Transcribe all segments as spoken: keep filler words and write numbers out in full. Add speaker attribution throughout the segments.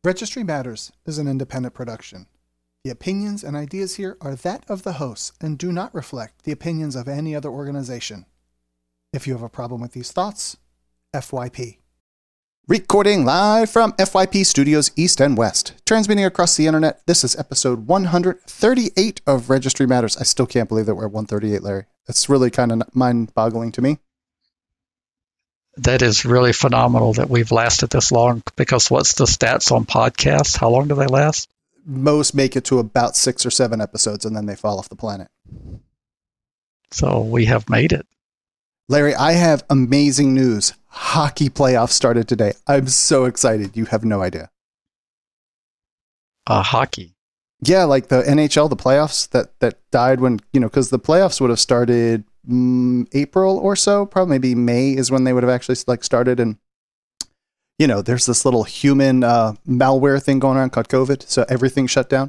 Speaker 1: Registry Matters is an independent production. The opinions and ideas here are that of the hosts and do not reflect the opinions of any other organization. If you have a problem with these thoughts, F Y P. Recording live from F Y P Studios East and West. Transmitting across the internet, this is episode one thirty-eight of Registry Matters. I still can't believe that we're at one thirty-eight, Larry. It's really kind of mind-boggling to me.
Speaker 2: That is really phenomenal that we've lasted this long, because what's the stats on podcasts? How long do they last?
Speaker 1: Most make it to about six or seven episodes, and then they fall off the planet.
Speaker 2: So we have made it.
Speaker 1: Larry, I have amazing news. Hockey playoffs started today. I'm so excited. You have no idea.
Speaker 2: Uh, hockey?
Speaker 1: Yeah, like the N H L, the playoffs that, that died when, you know, because the playoffs would have started mm, April or so. Probably maybe May is when they would have actually like started. And, you know, there's this little human uh, malware thing going around called COVID. So everything shut down.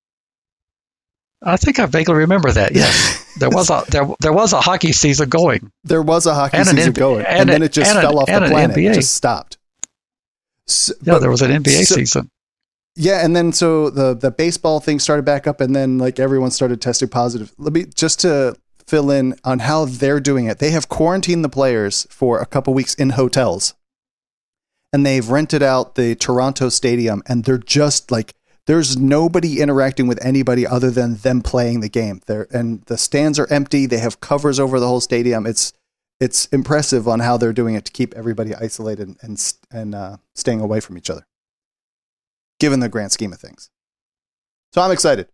Speaker 2: I think I vaguely remember that. Yes, there was a there there was a hockey season going.
Speaker 1: There was a hockey
Speaker 2: and
Speaker 1: season
Speaker 2: N-
Speaker 1: going, and,
Speaker 2: and
Speaker 1: then it just
Speaker 2: and
Speaker 1: fell
Speaker 2: an,
Speaker 1: off the planet. It just stopped.
Speaker 2: So, yeah, but, there was an N B A so, season.
Speaker 1: Yeah, and then so the the baseball thing started back up, and then like everyone started testing positive. Let me just to fill in on how they're doing it. They have quarantined the players for a couple weeks in hotels, and they've rented out the Toronto stadium, and they're just like. There's nobody interacting with anybody other than them playing the game. There and the stands are empty. They have covers over the whole stadium. It's it's impressive on how they're doing it to keep everybody isolated and and, and uh, staying away from each other, given the grand scheme of things. So I'm excited.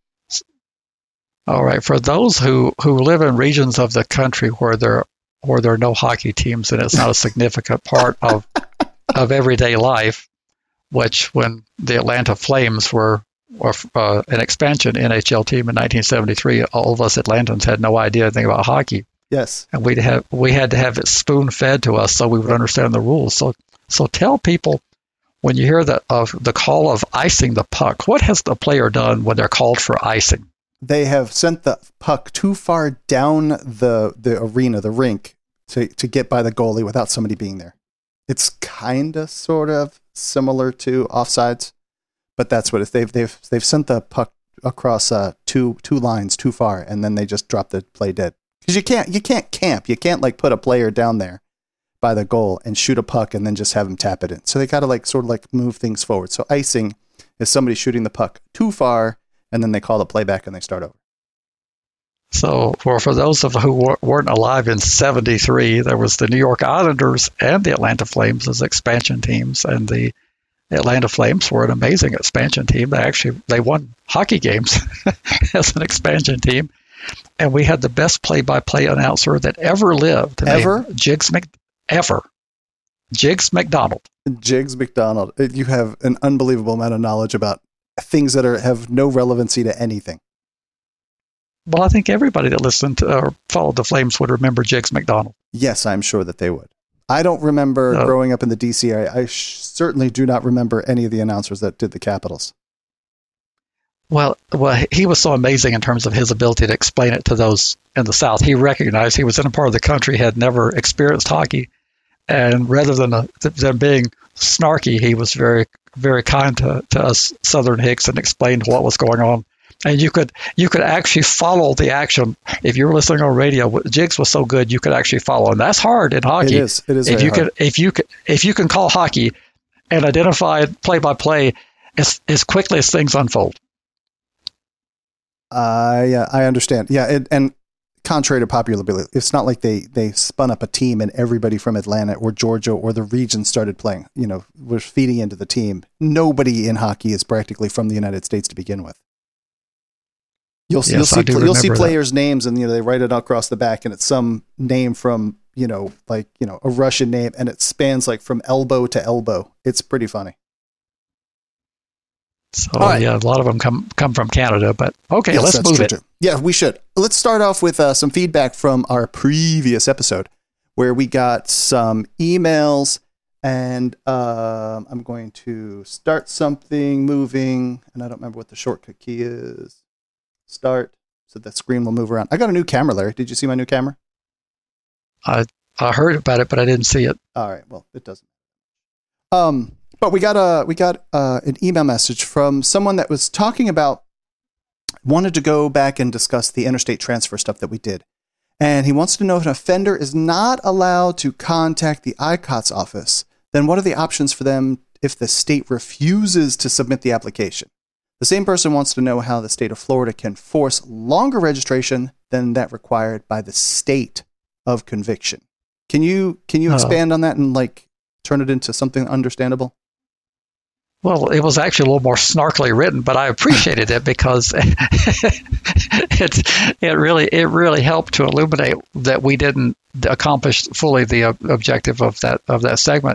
Speaker 2: All right, for those who, who live in regions of the country where there where there are no hockey teams and it's not a significant part of of everyday life. Which, when the Atlanta Flames were, were uh, an expansion N H L team in nineteen seventy-three, all of us Atlantans had no idea anything about hockey.
Speaker 1: Yes,
Speaker 2: and we have we had to have it spoon fed to us so we would understand the rules. So, so tell people when you hear the uh, the call of icing the puck, what has the player done when they're called for icing?
Speaker 1: They have sent the puck too far down the the arena, the rink, to to get by the goalie without somebody being there. It's kind of, sort of similar to offsides, but that's what it's. They've they've they've sent the puck across uh, two two lines too far, and then they just drop the play dead. Because you can't you can't camp. You can't like put a player down there by the goal and shoot a puck and then just have him tap it in. So they got to like sort of like move things forward. So icing is somebody shooting the puck too far, and then they call the play back and they start over.
Speaker 2: So, for, for those of who weren't alive in seventy-three, there was the New York Islanders and the Atlanta Flames as expansion teams, and the Atlanta Flames were an amazing expansion team. They actually they won hockey games as an expansion team, and we had the best play-by-play announcer that ever lived.
Speaker 1: Ever?
Speaker 2: Jigs Mc, ever. Jigs McDonald.
Speaker 1: Jigs McDonald. You have an unbelievable amount of knowledge about things that are have no relevancy to anything.
Speaker 2: Well, I think everybody that listened to or followed the Flames would remember Jigs McDonald.
Speaker 1: Yes, I'm sure that they would. I don't remember no. growing up in the D C area. I sh- certainly do not remember any of the announcers that did the Capitals.
Speaker 2: Well, well, he was so amazing in terms of his ability to explain it to those in the South. He recognized he was in a part of the country had never experienced hockey, and rather than a, than being snarky, he was very, very kind to, to us Southern Hicks and explained what was going on. And you could you could actually follow the action if you were listening on radio. Jigs was so good you could actually follow, and that's hard in hockey.
Speaker 1: It is. It is.
Speaker 2: If
Speaker 1: very
Speaker 2: you
Speaker 1: hard.
Speaker 2: can if you can if you can call hockey and identify play by play as as quickly as things unfold.
Speaker 1: Uh, yeah, I understand. Yeah, it, and contrary to popular belief, it's not like they they spun up a team and everybody from Atlanta or Georgia or the region started playing. You know, was feeding into the team. Nobody in hockey is practically from the United States to begin with. You'll,
Speaker 2: yes,
Speaker 1: you'll see you'll see players'
Speaker 2: that.
Speaker 1: names, and you know they write it across the back, and it's some name from you know like you know a Russian name, and it spans like from elbow to elbow. It's pretty funny.
Speaker 2: So right. yeah, a lot of them come come from Canada, but okay, yes, let's move it.
Speaker 1: Too. Yeah, we should. Let's start off with uh, some feedback from our previous episode, where we got some emails, and um, I'm going to start something moving, and I don't remember what the shortcut key is. Start so the screen will move around. I got a new camera, Larry. Did you see my new camera?
Speaker 2: I I heard about it, but I didn't see it.
Speaker 1: All right. Well, it doesn't. Um, But we got a we got uh, an email message from someone that was talking about wanted to go back and discuss the interstate transfer stuff that we did, and he wants to know if an offender is not allowed to contact the I C O T S office, then what are the options for them if the state refuses to submit the application? The same person wants to know how the state of Florida can force longer registration than that required by the state of conviction. Can you can you expand uh, on that and like turn it into something understandable?
Speaker 2: Well, it was actually a little more snarkily written, but I appreciated it because it it really it really helped to illuminate that we didn't accomplish fully the uh, objective of that of that segment.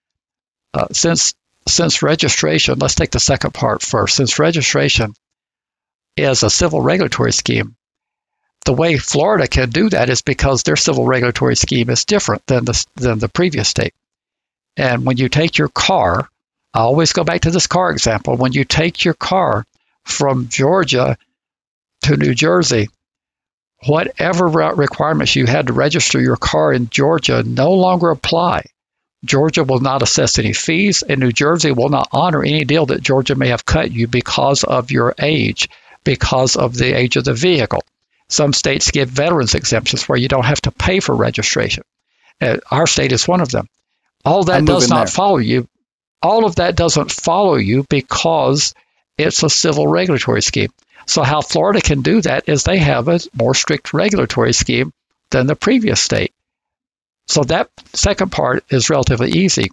Speaker 2: Uh, since since registration, let's take the second part first. Since registration is a civil regulatory scheme, the way Florida can do that is because their civil regulatory scheme is different than the than the previous state. And when you take your car, I always go back to this car example. When you take your car from Georgia to New Jersey, whatever requirements you had to register your car in Georgia no longer apply. Georgia will not assess any fees, and New Jersey will not honor any deal that Georgia may have cut you because of your age, because of the age of the vehicle. Some states give veterans exemptions where you don't have to pay for registration. Uh, our state is one of them. All that does not there. follow you. All of that doesn't follow you because it's a civil regulatory scheme. So how Florida can do that is they have a more strict regulatory scheme than the previous state. So that second part is relatively easy.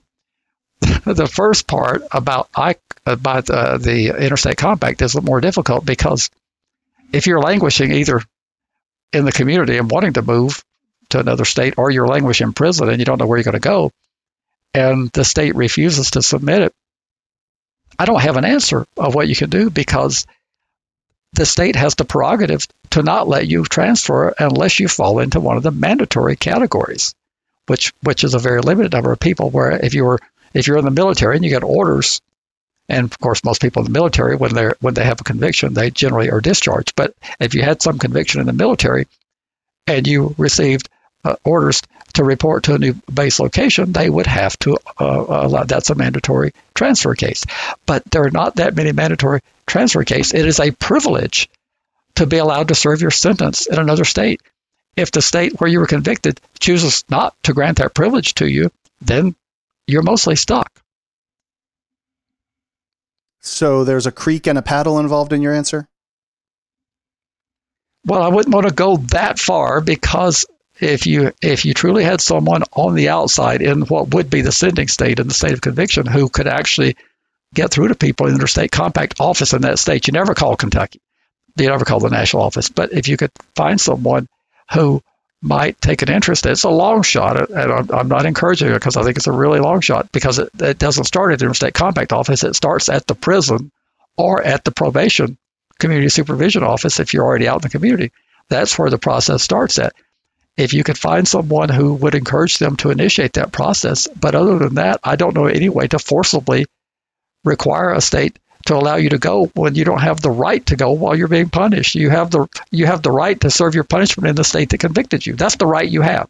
Speaker 2: The first part about I, about uh, the interstate compact is more difficult because if you're languishing either in the community and wanting to move to another state, or you're languishing in prison and you don't know where you're going to go, and the state refuses to submit it, I don't have an answer of what you can do because the state has the prerogative to not let you transfer unless you fall into one of the mandatory categories, which which is a very limited number of people. Where if you were if you're in the military and you get orders, and of course most people in the military when they when they have a conviction they generally are discharged. But if you had some conviction in the military and you received uh, orders to report to a new base location, they would have to uh, allow. That's a mandatory transfer case. But there are not that many mandatory transfer cases. It is a privilege to be allowed to serve your sentence in another state. If the state where you were convicted chooses not to grant that privilege to you, then you're mostly stuck.
Speaker 1: So there's a creek and a paddle involved in your answer?
Speaker 2: Well, I wouldn't want to go that far because if you if you truly had someone on the outside in what would be the sending state in the state of conviction who could actually get through to people in the interstate compact office in that state, you never call Kentucky. You never call the national office. But if you could find someone who might take an interest, it's a long shot, and I'm, I'm not encouraging it because I think it's a really long shot because it, it doesn't start at the interstate compact office. It starts at the prison or at the probation community supervision office if you're already out in the community. That's where the process starts at. If you could find someone who would encourage them to initiate that process. But other than that, I don't know any way to forcibly require a state to allow you to go when you don't have the right to go while you're being punished. You have the you have the right to serve your punishment in the state that convicted you. That's the right you have.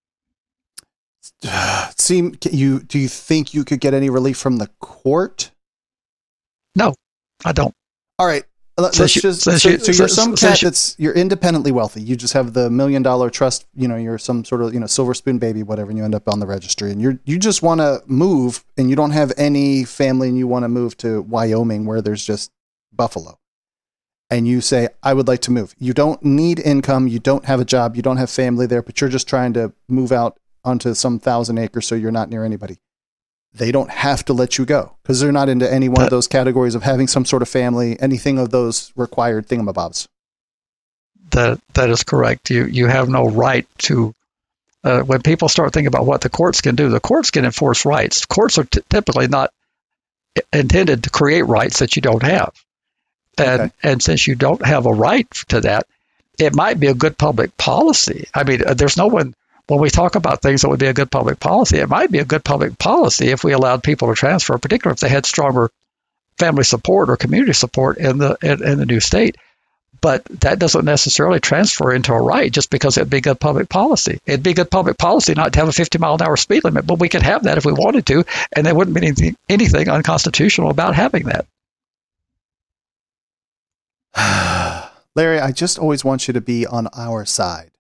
Speaker 1: Seem you do you think you could get any relief from the court?
Speaker 2: No, I don't.
Speaker 1: All right. Let's
Speaker 2: Since you-
Speaker 1: just, so,
Speaker 2: since you-
Speaker 1: so you're
Speaker 2: since-
Speaker 1: some
Speaker 2: since
Speaker 1: cat
Speaker 2: you-
Speaker 1: that's you're independently wealthy. You just have the million dollar trust. You know, you're some sort of you know silver spoon baby, whatever, and you end up on the registry. And you're you just want to move, and you don't have any family, and you want to move to Wyoming where there's just buffalo. And you say, I would like to move. You don't need income. You don't have a job. You don't have family there, but you're just trying to move out onto some thousand acres so you're not near anybody. They don't have to let you go because they're not into any one of those categories of having some sort of family, anything of those required thingamabobs.
Speaker 2: That that is correct. You you have no right to. Uh, when people start thinking about what the courts can do, the courts can enforce rights. Courts are t- typically not intended to create rights that you don't have, and okay. and since you don't have a right to that, it might be a good public policy. I mean, there's no one. When we talk about things that would be a good public policy, it might be a good public policy if we allowed people to transfer, particularly if they had stronger family support or community support in the in, in the new state. But that doesn't necessarily transfer into a right just because it'd be good public policy. It'd be good public policy not to have a fifty mile an hour speed limit, but we could have that if we wanted to, and there wouldn't be anything, anything unconstitutional about having that.
Speaker 1: Larry, I just always want you to be on our side.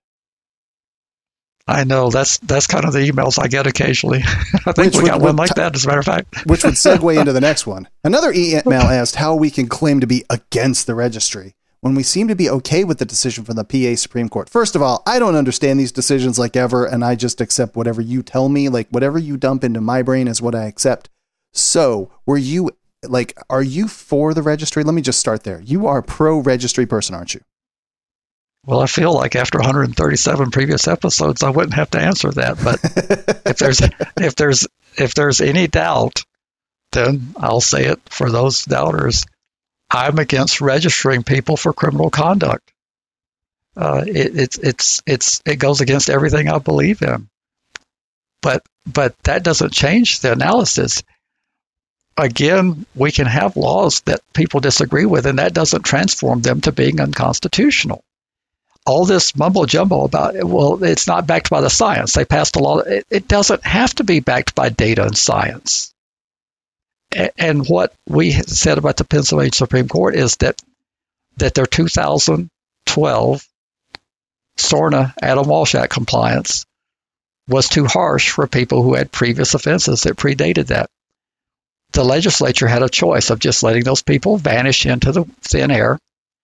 Speaker 2: I know that's that's kind of the emails I get occasionally. I think
Speaker 1: Which
Speaker 2: we
Speaker 1: would,
Speaker 2: got one
Speaker 1: would
Speaker 2: like
Speaker 1: t-
Speaker 2: that, as a matter of fact.
Speaker 1: Which would segue into the next one. Another email asked how we can claim to be against the registry when we seem to be okay with the decision from the P A Supreme Court. First of all, I don't understand these decisions like ever, and I just accept whatever you tell me. Like, whatever you dump into my brain is what I accept. So, were you, like, are you for the registry? Let me just start there. You are a pro-registry person, aren't you?
Speaker 2: Well, I feel like after one hundred thirty-seven previous episodes, I wouldn't have to answer that. But if there's if there's if there's any doubt, then I'll say it for those doubters. I'm against registering people for criminal conduct. Uh, it, it's it's it's it goes against everything I believe in. But but that doesn't change the analysis. Again, we can have laws that people disagree with, and that doesn't transform them to being unconstitutional. All this mumbo jumbo about, well, it's not backed by the science. They passed a law. It, it doesn't have to be backed by data and science. A, and what we said about the Pennsylvania Supreme Court is that that their two thousand twelve SORNA Adam Walsh Act compliance was too harsh for people who had previous offenses that predated that. The legislature had a choice of just letting those people vanish into the thin air,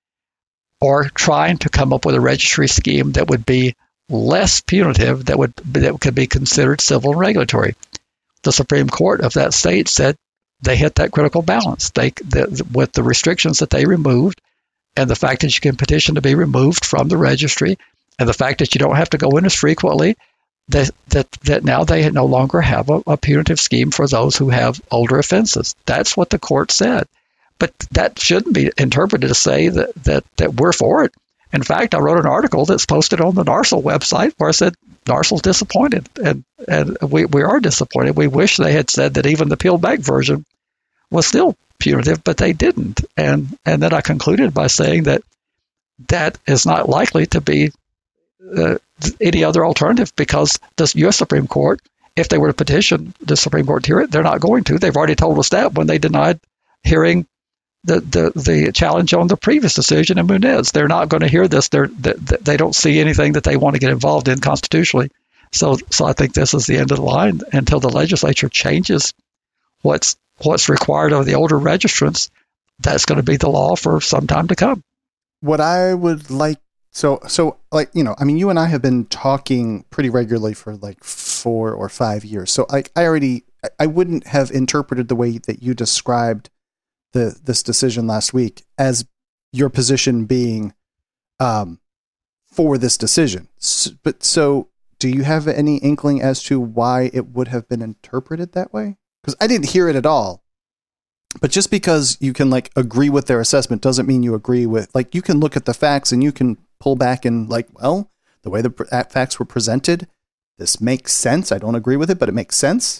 Speaker 2: or trying to come up with a registry scheme that would be less punitive, that would that could be considered civil and regulatory. The Supreme Court of that state said they hit that critical balance. They the, with the restrictions that they removed, and the fact that you can petition to be removed from the registry, and the fact that you don't have to go in as frequently, that that, that now they no longer have a, a punitive scheme for those who have older offenses. That's what the court said. But that shouldn't be interpreted to say that, that, that we're for it. In fact, I wrote an article that's posted on the NARSL website where I said NARSL's disappointed, and, and we, we are disappointed. We wish they had said that even the peeled back version was still punitive, but they didn't. And and then I concluded by saying that that is not likely to be uh, any other alternative, because the U S Supreme Court, if they were to petition the Supreme Court to hear it, they're not going to. They've already told us that when they denied hearing The, the the challenge on the previous decision in Muniz. They're not going to hear this. They're, they, they don't see anything that they want to get involved in constitutionally. So so I think this is the end of the line until the legislature changes what's what's required of the older registrants. That's going to be the law for some time to come.
Speaker 1: What I would like, so so like, you know, I mean, you and I have been talking pretty regularly for like four or five years. So like I already, I wouldn't have interpreted the way that you described The, this decision last week as your position being um, for this decision. So, but so do you have any inkling as to why it would have been interpreted that way? Because I didn't hear it at all. But just because you can like agree with their assessment doesn't mean you agree with, like, you can look at the facts and you can pull back and like, well, the way the facts were presented, this makes sense. I don't agree with it, but it makes sense.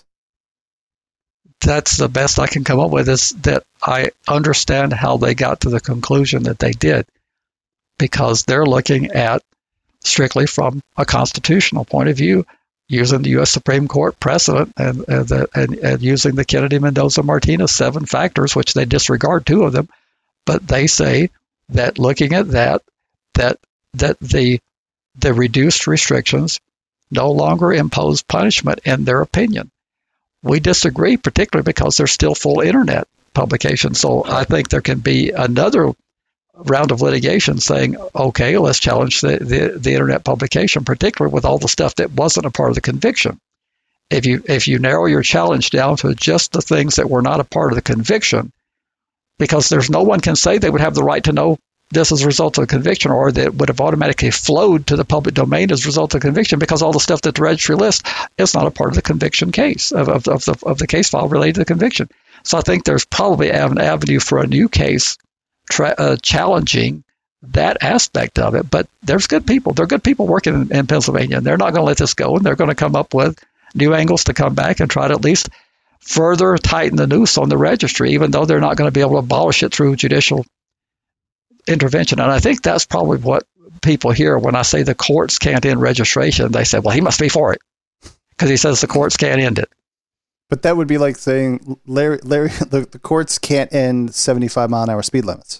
Speaker 2: That's the best I can come up with, is that I understand how they got to the conclusion that they did, because they're looking at strictly from a constitutional point of view, using the U S Supreme Court precedent and and, the, and, and using the Kennedy Mendoza Martinez seven factors, which they disregard two of them, but they say that looking at that, that that the the reduced restrictions no longer impose punishment in their opinion. We disagree, particularly because there's still full internet publications. So I think there can be another round of litigation saying, okay, let's challenge the, the, the internet publication, particularly with all the stuff that wasn't a part of the conviction. If you if you narrow your challenge down to just the things that were not a part of the conviction, because there's no one can say they would have the right to know this as a result of a conviction, or that would have automatically flowed to the public domain as a result of conviction, because all the stuff that the registry lists is not a part of the conviction case, of, of, of, the, of the case file related to the conviction. So I think there's probably an avenue for a new case tra- uh, challenging that aspect of it. But there's good people. There are good people working in, in Pennsylvania, and they're not going to let this go, and they're going to come up with new angles to come back and try to at least further tighten the noose on the registry, even though they're not going to be able to abolish it through judicial intervention. And I think that's probably what people hear when I say the courts can't end registration. They say, well, he must be for it because he says the courts can't end it.
Speaker 1: But that would be like saying, Larry, Larry, the, the courts can't end seventy-five mile an hour speed limits.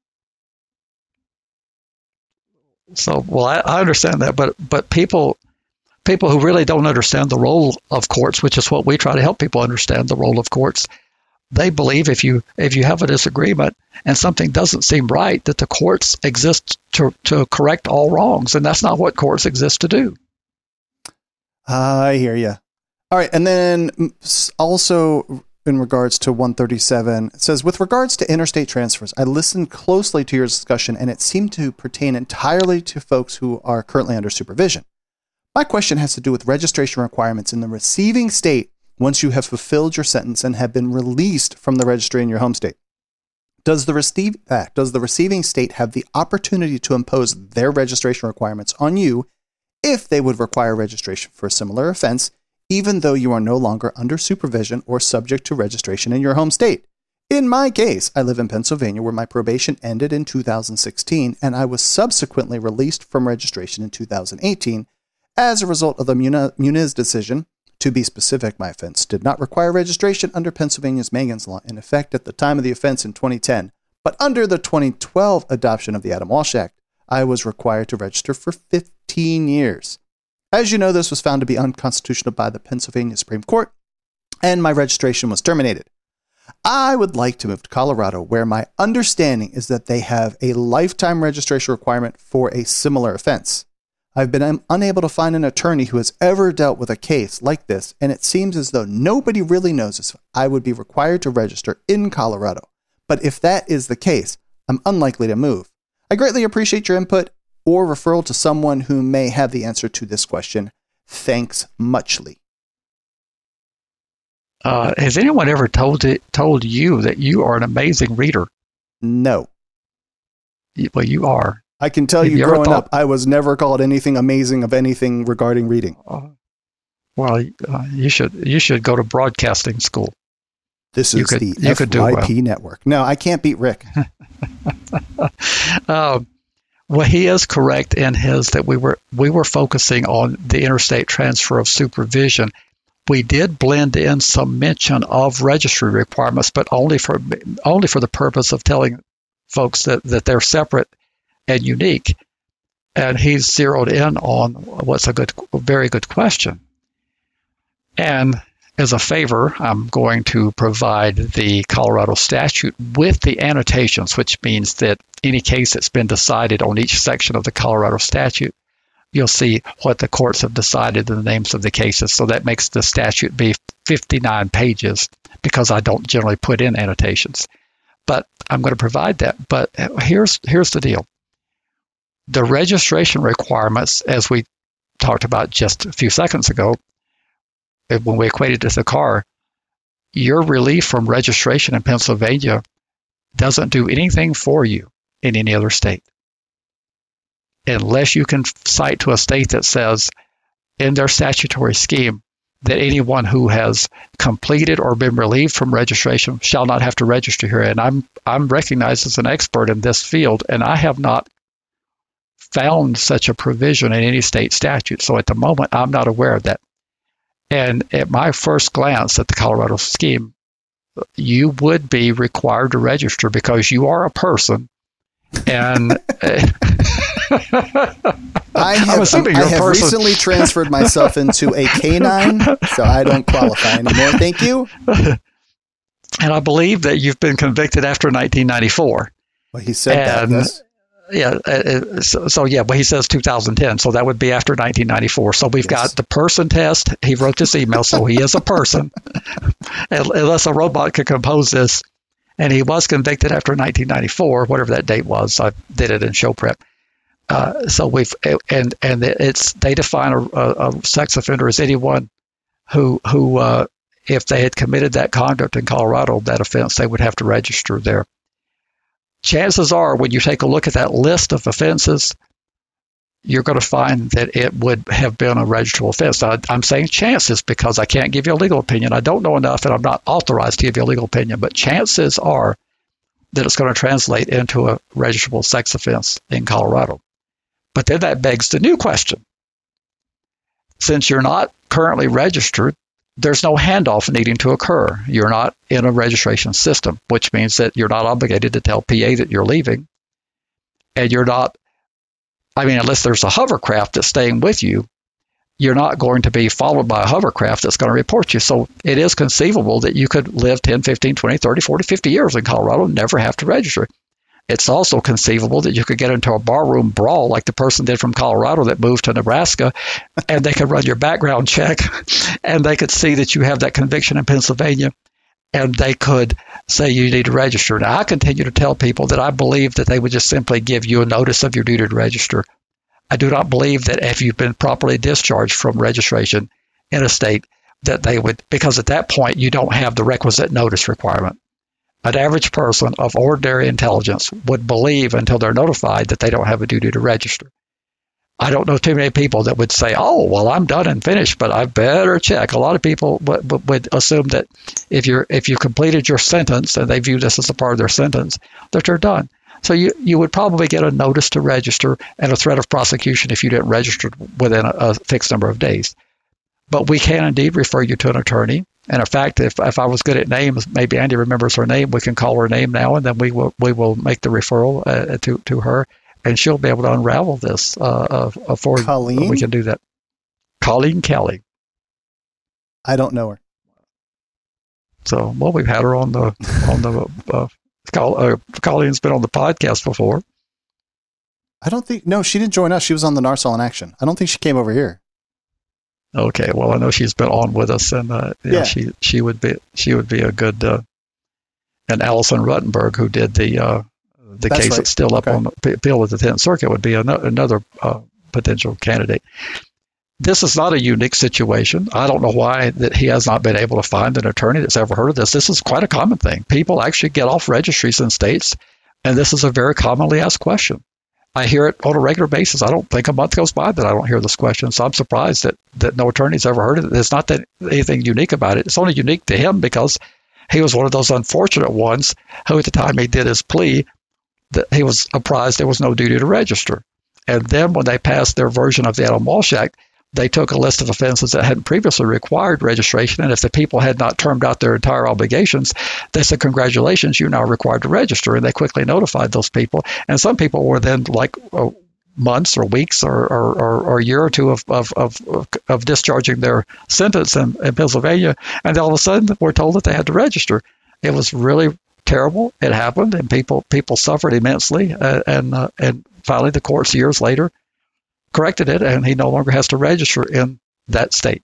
Speaker 2: So, well, I, I understand that, but but people people who really don't understand the role of courts, which is what we try to help people understand, the role of courts, they believe if you if you have a disagreement and something doesn't seem right, that the courts exist to to correct all wrongs, and that's not what courts exist to do.
Speaker 1: I hear you. All right, and then also in regards to one thirty-seven, it says, with regards to interstate transfers, I listened closely to your discussion, and it seemed to pertain entirely to folks who are currently under supervision. My question has to do with registration requirements in the receiving state once you have fulfilled your sentence and have been released from the registry in your home state. Does the, receive, uh, does the receiving state have the opportunity to impose their registration requirements on you if they would require registration for a similar offense, even though you are no longer under supervision or subject to registration in your home state? In my case, I live in Pennsylvania, where my probation ended in two thousand sixteen, and I was subsequently released from registration in two thousand eighteen as a result of the Muniz decision. To be specific, my offense did not require registration under Pennsylvania's Megan's Law in effect at the time of the offense in twenty ten, but under the twenty twelve adoption of the Adam Walsh Act, I was required to register for fifteen years. As you know, this was found to be unconstitutional by the Pennsylvania Supreme Court, and my registration was terminated. I would like to move to Colorado, where my understanding is that they have a lifetime registration requirement for a similar offense. I've been unable to find an attorney who has ever dealt with a case like this, and it seems as though nobody really knows if I would be required to register in Colorado. But if that is the case, I'm unlikely to move. I greatly appreciate your input or referral to someone who may have the answer to this question. Thanks muchly.
Speaker 2: Uh, has anyone ever told it, told you that you are an amazing reader?
Speaker 1: No.
Speaker 2: Well, you are.
Speaker 1: I can tell
Speaker 2: have
Speaker 1: you,
Speaker 2: you
Speaker 1: growing
Speaker 2: thought,
Speaker 1: up, I was never called anything amazing of anything regarding reading.
Speaker 2: Uh, well, uh, you should you should go to broadcasting school.
Speaker 1: This is
Speaker 2: could,
Speaker 1: the F Y P well. Network. No, I can't beat Rick.
Speaker 2: um, well, he is correct in his that we were we were focusing on the interstate transfer of supervision. We did blend in some mention of registry requirements, but only for only for the purpose of telling folks that, that they're separate and unique. And he's zeroed in on what's a good, very good question. And as a favor, I'm going to provide the Colorado statute with the annotations, which means that any case that's been decided on each section of the Colorado statute, you'll see what the courts have decided and the names of the cases. So that makes the statute be fifty-nine pages because I don't generally put in annotations. But I'm going to provide that. But here's here's the deal. The registration requirements, as we talked about just a few seconds ago, when we equated it to the car, your relief from registration in Pennsylvania doesn't do anything for you in any other state. Unless you can cite to a state that says in their statutory scheme that anyone who has completed or been relieved from registration shall not have to register here. And I'm I'm recognized as an expert in this field, and I have not found such a provision in any state statute. So at the moment, I'm not aware of that. And at my first glance at the Colorado scheme, you would be required to register because you are a person. And
Speaker 1: I have, I have recently transferred myself into a canine, so I don't qualify anymore. Thank you.
Speaker 2: And I believe that you've been convicted after nineteen ninety-four.
Speaker 1: Well, he said
Speaker 2: and,
Speaker 1: that. Yes.
Speaker 2: Yeah. Uh, so, so, yeah, but he says two thousand ten, so that would be after nineteen ninety-four. So we've yes. got the person test. He wrote this email, so he is a person, unless a robot could compose this. And he was convicted after nineteen ninety-four, whatever that date was. I did it in show prep. Uh, so we've and and it's they define a, a, a sex offender as anyone who who uh, if they had committed that conduct in Colorado, that offense, they would have to register there. Chances are, when you take a look at that list of offenses, you're going to find that it would have been a registrable offense. I, I'm saying chances because I can't give you a legal opinion. I don't know enough, and I'm not authorized to give you a legal opinion. But chances are that it's going to translate into a registrable sex offense in Colorado. But then that begs the new question. Since you're not currently registered, there's no handoff needing to occur. You're not in a registration system, which means that you're not obligated to tell P A that you're leaving. And you're not, I mean, unless there's a hovercraft that's staying with you, you're not going to be followed by a hovercraft that's going to report you. So it is conceivable that you could live ten, fifteen, twenty, thirty, forty, fifty years in Colorado and never have to register. It's also conceivable that you could get into a barroom brawl like the person did from Colorado that moved to Nebraska, and they could run your background check, and they could see that you have that conviction in Pennsylvania, and they could say you need to register. Now, I continue to tell people that I believe that they would just simply give you a notice of your duty to register. I do not believe that if you've been properly discharged from registration in a state, that they would, because at that point you don't have the requisite notice requirement. An average person of ordinary intelligence would believe until they're notified that they don't have a duty to register. I don't know too many people that would say, oh, well, I'm done and finished, but I better check. A lot of people would, would assume that if you're if you've completed your sentence and they view this as a part of their sentence, that they're done. So you, you would probably get a notice to register and a threat of prosecution if you didn't register within a, a fixed number of days. But we can indeed refer you to an attorney. And in fact, if if I was good at names, maybe Andy remembers her name, we can call her name now, and then we will we will make the referral uh, to, to her, and she'll be able to unravel this uh, uh, for
Speaker 1: Colleen?
Speaker 2: We can do that. Colleen Kelly.
Speaker 1: I don't know her.
Speaker 2: So, well, we've had her on the, on the uh, Col- uh, Colleen's been on the podcast before.
Speaker 1: I don't think, no, she didn't join us. She was on the Narsal in Action. I don't think she came over here.
Speaker 2: Okay, well, I know she's been on with us, and uh, yeah, yeah, she she would be she would be a good. Uh, and Allison Ruttenberg, who did the uh, the
Speaker 1: That's
Speaker 2: case
Speaker 1: right.
Speaker 2: that's still up
Speaker 1: Okay.
Speaker 2: on the appeal with the Tenth Circuit, would be an- another uh, potential candidate. This is not a unique situation. I don't know why that he has not been able to find an attorney that's ever heard of this. This is quite a common thing. People actually get off registries in states, and this is a very commonly asked question. I hear it on a regular basis. I don't think a month goes by that I don't hear this question. So I'm surprised that, that no attorney's ever heard of it. There's not that anything unique about it. It's only unique to him because he was one of those unfortunate ones who at the time he did his plea, that he was apprised there was no duty to register. And then when they passed their version of the Adam Walsh Act, they took a list of offenses that hadn't previously required registration. And if the people had not termed out their entire obligations, they said, congratulations, you're now required to register. And they quickly notified those people. And some people were then like uh, months or weeks or, or, or, or a year or two of, of, of, of discharging their sentence in, in Pennsylvania. And all of a sudden we're told that they had to register. It was really terrible. It happened, and people people suffered immensely. Uh, and uh, and finally the courts years later corrected it, and he no longer has to register in that state.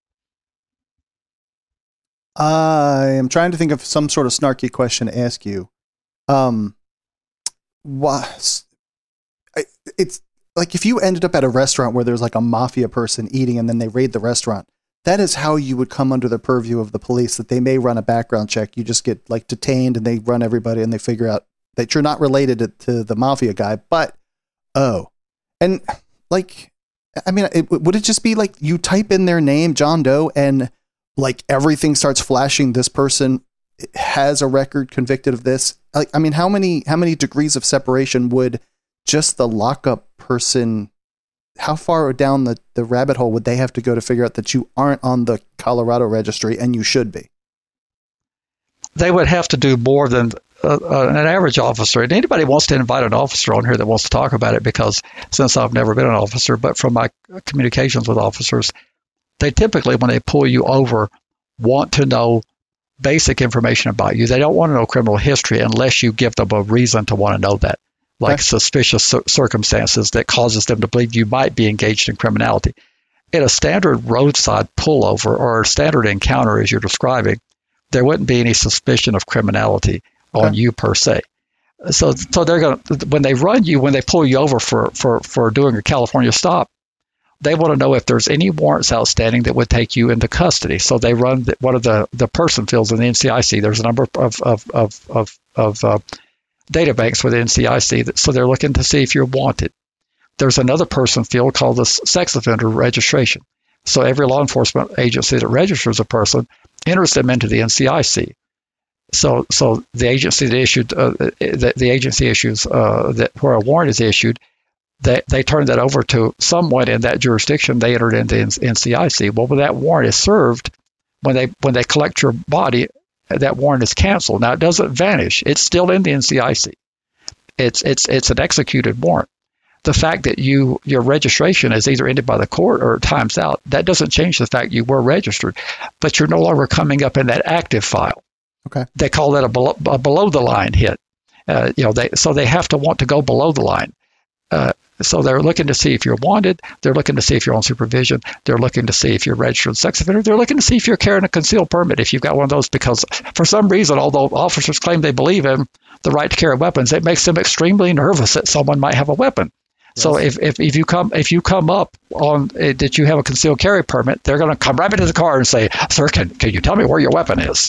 Speaker 1: I am trying to think of some sort of snarky question to ask you. Um, what? It's like if you ended up at a restaurant where there's like a mafia person eating and then they raid the restaurant, that is how you would come under the purview of the police, that they may run a background check. You just get like detained and they run everybody and they figure out that you're not related to, to the mafia guy, but, oh, and like, I mean, it, would it just be like you type in their name, John Doe, and like everything starts flashing, this person has a record convicted of this? Like, I mean, how many, how many degrees of separation would just the lockup person, how far down the, the rabbit hole would they have to go to figure out that you aren't on the Colorado registry and you should be?
Speaker 2: They would have to do more than uh, uh, an average officer. And anybody wants to invite an officer on here that wants to talk about it, because since I've never been an officer, but from my communications with officers, they typically, when they pull you over, want to know basic information about you. They don't want to know criminal history unless you give them a reason to want to know that, like okay. suspicious cir- circumstances that causes them to believe you might be engaged in criminality. In a standard roadside pullover or a standard encounter, as you're describing, there wouldn't be any suspicion of criminality on okay. you per se. So, so they're going to, when they run you, when they pull you over for, for, for doing a California stop, they want to know if there's any warrants outstanding that would take you into custody. So they run the, one of the, the person fields in the N C I C. There's a number of, of, of, of, of uh, data banks with the N C I C. That, so they're looking to see if you're wanted. There's another person field called the sex offender registration. So every law enforcement agency that registers a person enters them into the N C I C. So, so the agency that issued uh, the, the agency issues uh, that where a warrant is issued, they they turn that over to someone in that jurisdiction. They enter it into N C I C. Well, when that warrant is served, when they when they collect your body, that warrant is canceled. Now it doesn't vanish; it's still in the N C I C. It's it's it's an executed warrant. The fact that you your registration is either ended by the court or times out, that doesn't change the fact you were registered, but you're no longer coming up in that active file.
Speaker 1: Okay.
Speaker 2: They call that a below, a below the line hit. Uh, you know, they so they have to want to go below the line. Uh, so they're looking to see if you're wanted. They're looking to see if you're on supervision. They're looking to see if you're a registered sex offender. They're looking to see if you're carrying a concealed permit, if you've got one of those, because for some reason, although officers claim they believe in the right to carry weapons, it makes them extremely nervous that someone might have a weapon. Yes. So if, if, if you come if you come up on uh, that you have a concealed carry permit, they're going to come right into the car and say, "Sir, can can you tell me where your weapon is?"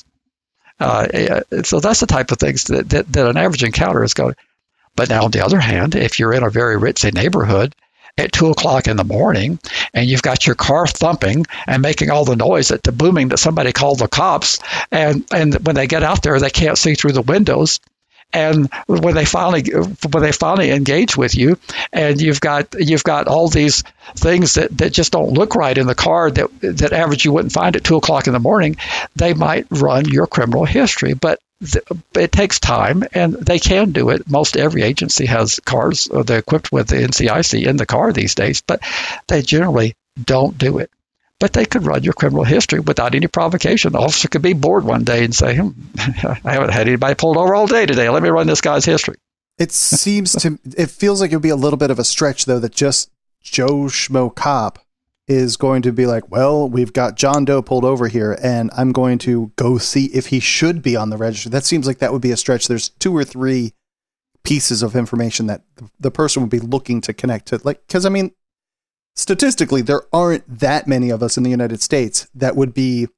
Speaker 2: Uh, so that's the type of things that, that, that an average encounter is going. But now, on the other hand, if you're in a very ritzy neighborhood at two o'clock in the morning and you've got your car thumping and making all the noise at the booming that somebody called the cops, and, and when they get out there, they can't see through the windows. And when they finally when they finally engage with you, and you've got you've got all these things that, that just don't look right in the car that that average you wouldn't find at two o'clock in the morning, they might run your criminal history. But th- it takes time, and they can do it. Most every agency has cars uh, they're equipped with the N C I C in the car these days, but they generally don't do it. But they could run your criminal history without any provocation. The officer could be bored one day and say, hmm, I haven't had anybody pulled over all day today. Let me run this guy's history.
Speaker 1: It seems to, it feels like it would be a little bit of a stretch, though, that just Joe Schmo cop is going to be like, well, we've got John Doe pulled over here, and I'm going to go see if he should be on the register. That seems like that would be a stretch. There's two or three pieces of information that the person would be looking to connect to. Like, because, I mean, statistically, there aren't that many of us in the United States that would be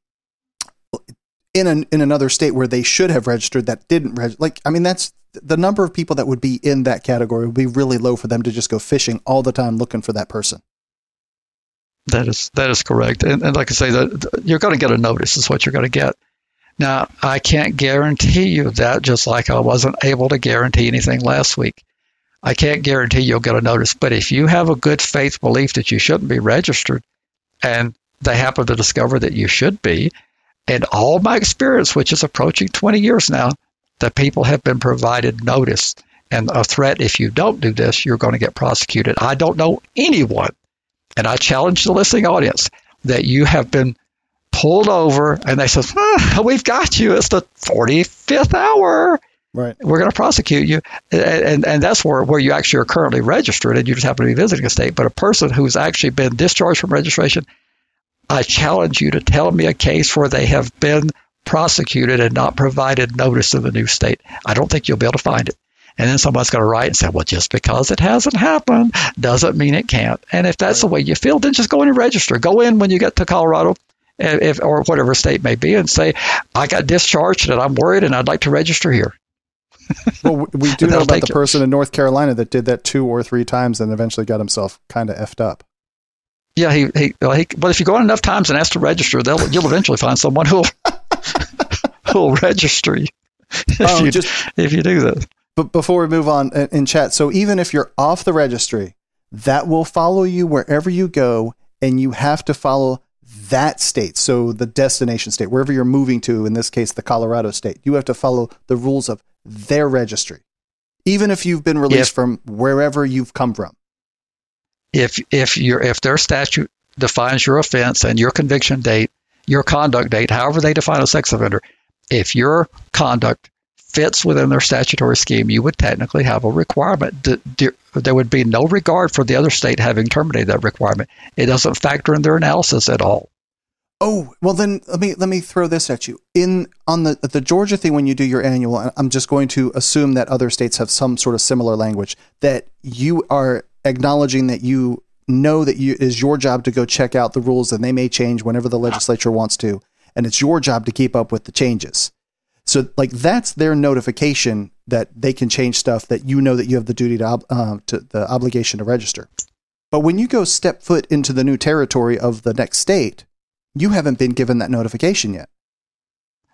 Speaker 1: in an, in another state where they should have registered that didn't register. Like, I mean, that's the number of people that would be in that category would be really low for them to just go fishing all the time looking for that person.
Speaker 2: That is that is correct. And, and like I say, the, you're going to get a notice is what you're going to get. Now, I can't guarantee you that, just like I wasn't able to guarantee anything last week. I can't guarantee you'll get a notice, but if you have a good faith belief that you shouldn't be registered and they happen to discover that you should be, in all my experience, which is approaching twenty years now, the people have been provided notice and a threat. If you don't do this, you're going to get prosecuted. I don't know anyone, and I challenge the listening audience, that you have been pulled over and they say, ah, we've got you. It's the forty-fifth hour.
Speaker 1: Right.
Speaker 2: We're going to prosecute you. And, and and that's where, where you actually are currently registered and you just happen to be visiting a state. But a person who's actually been discharged from registration, I challenge you to tell me a case where they have been prosecuted and not provided notice of the new state. I don't think you'll be able to find it. And then someone's going to write and say, well, just because it hasn't happened doesn't mean it can't. And if that's right. the way you feel, then just go in and register. Go in when you get to Colorado, if, or whatever state may be, and say, I got discharged and I'm worried and I'd like to register here.
Speaker 1: Well, we do know about the person in North Carolina that did that two or three times and eventually got himself kind of effed up.
Speaker 2: Yeah, he, he, well, he, but if you go in enough times and ask to register, they'll, you'll eventually find someone who'll, who'll register you if,
Speaker 1: oh,
Speaker 2: you
Speaker 1: just,
Speaker 2: if you do that.
Speaker 1: But before we move on in chat, so even if you're off the registry, that will follow you wherever you go, and you have to follow that state. So the destination state, wherever you're moving to, in this case, the Colorado state, you have to follow the rules of their registry, even if you've been released if, from wherever you've come from.
Speaker 2: If if your if their statute defines your offense and your conviction date, your conduct date, however they define a sex offender, if your conduct fits within their statutory scheme, you would technically have a requirement. There would be no regard for the other state having terminated that requirement. It doesn't factor in their analysis at all.
Speaker 1: Oh, well then let me let me throw this at you. In on the the Georgia thing, when you do your annual, I'm just going to assume that other states have some sort of similar language, that you are acknowledging that you know that you, it is your job to go check out the rules, and they may change whenever the legislature wants to, and it's your job to keep up with the changes. So like that's their notification that they can change stuff, that you know that you have the duty to, uh, to the obligation to register. But when you go step foot into the new territory of the next state, you haven't been given that notification yet.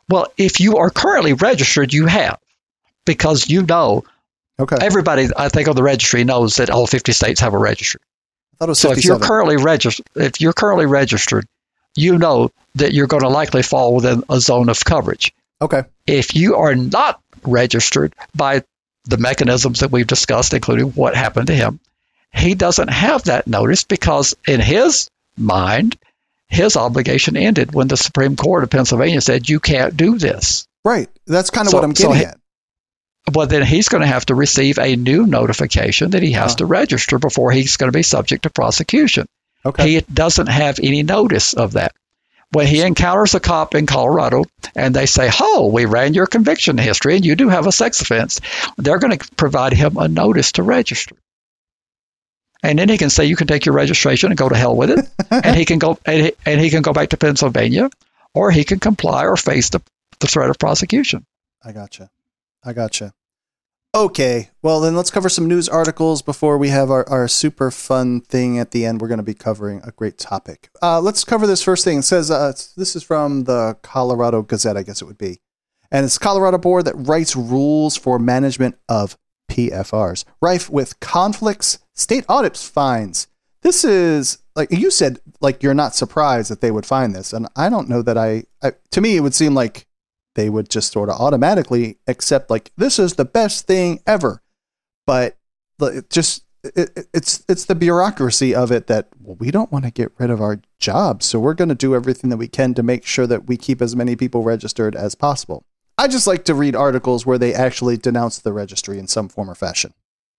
Speaker 2: Well, if you are currently registered, you have, because you know,
Speaker 1: Okay.
Speaker 2: everybody, I think, on the registry knows that all fifty states have a registry.
Speaker 1: I thought it was
Speaker 2: So if you're
Speaker 1: fifty-seven.
Speaker 2: currently registered, if you're currently registered, you know that you're going to likely fall within a zone of coverage.
Speaker 1: Okay.
Speaker 2: If you are not registered by the mechanisms that we've discussed, including what happened to him, he doesn't have that notice because in his mind, his obligation ended when the Supreme Court of Pennsylvania said, you can't do this.
Speaker 1: Right. That's kind of
Speaker 2: So-
Speaker 1: what I'm
Speaker 2: so
Speaker 1: getting
Speaker 2: he-
Speaker 1: at.
Speaker 2: Well, then he's going to have to receive a new notification that he has
Speaker 1: Huh.
Speaker 2: to register before he's going to be subject to prosecution.
Speaker 1: Okay.
Speaker 2: He doesn't have any notice of that. When he encounters a cop in Colorado and they say, oh, we ran your conviction history and you do have a sex offense, they're going to provide him a notice to register. And then he can say, you can take your registration and go to hell with it. and he can go and he, and he can go back to Pennsylvania, or he can comply or face the, the threat of prosecution.
Speaker 1: I gotcha. I gotcha. Okay. Well, then let's cover some news articles before we have our, our super fun thing at the end. We're going to be covering a great topic. Uh, let's cover this first thing. It says, uh, it's- this is from the Colorado Gazette, I guess it would be. And it's Colorado board that writes rules for management of P F Rs. Rife with conflicts, state audits fines. This is, like you said, like you're not surprised that they would find this. And I don't know that I, I to me, it would seem like they would just sort of automatically accept, like, this is the best thing ever. But the- it just, it, it- it's it's the bureaucracy of it that, well, we don't want to get rid of our jobs, so we're going to do everything that we can to make sure that we keep as many people registered as possible. I just like to read articles where they actually denounce the registry in some form or fashion.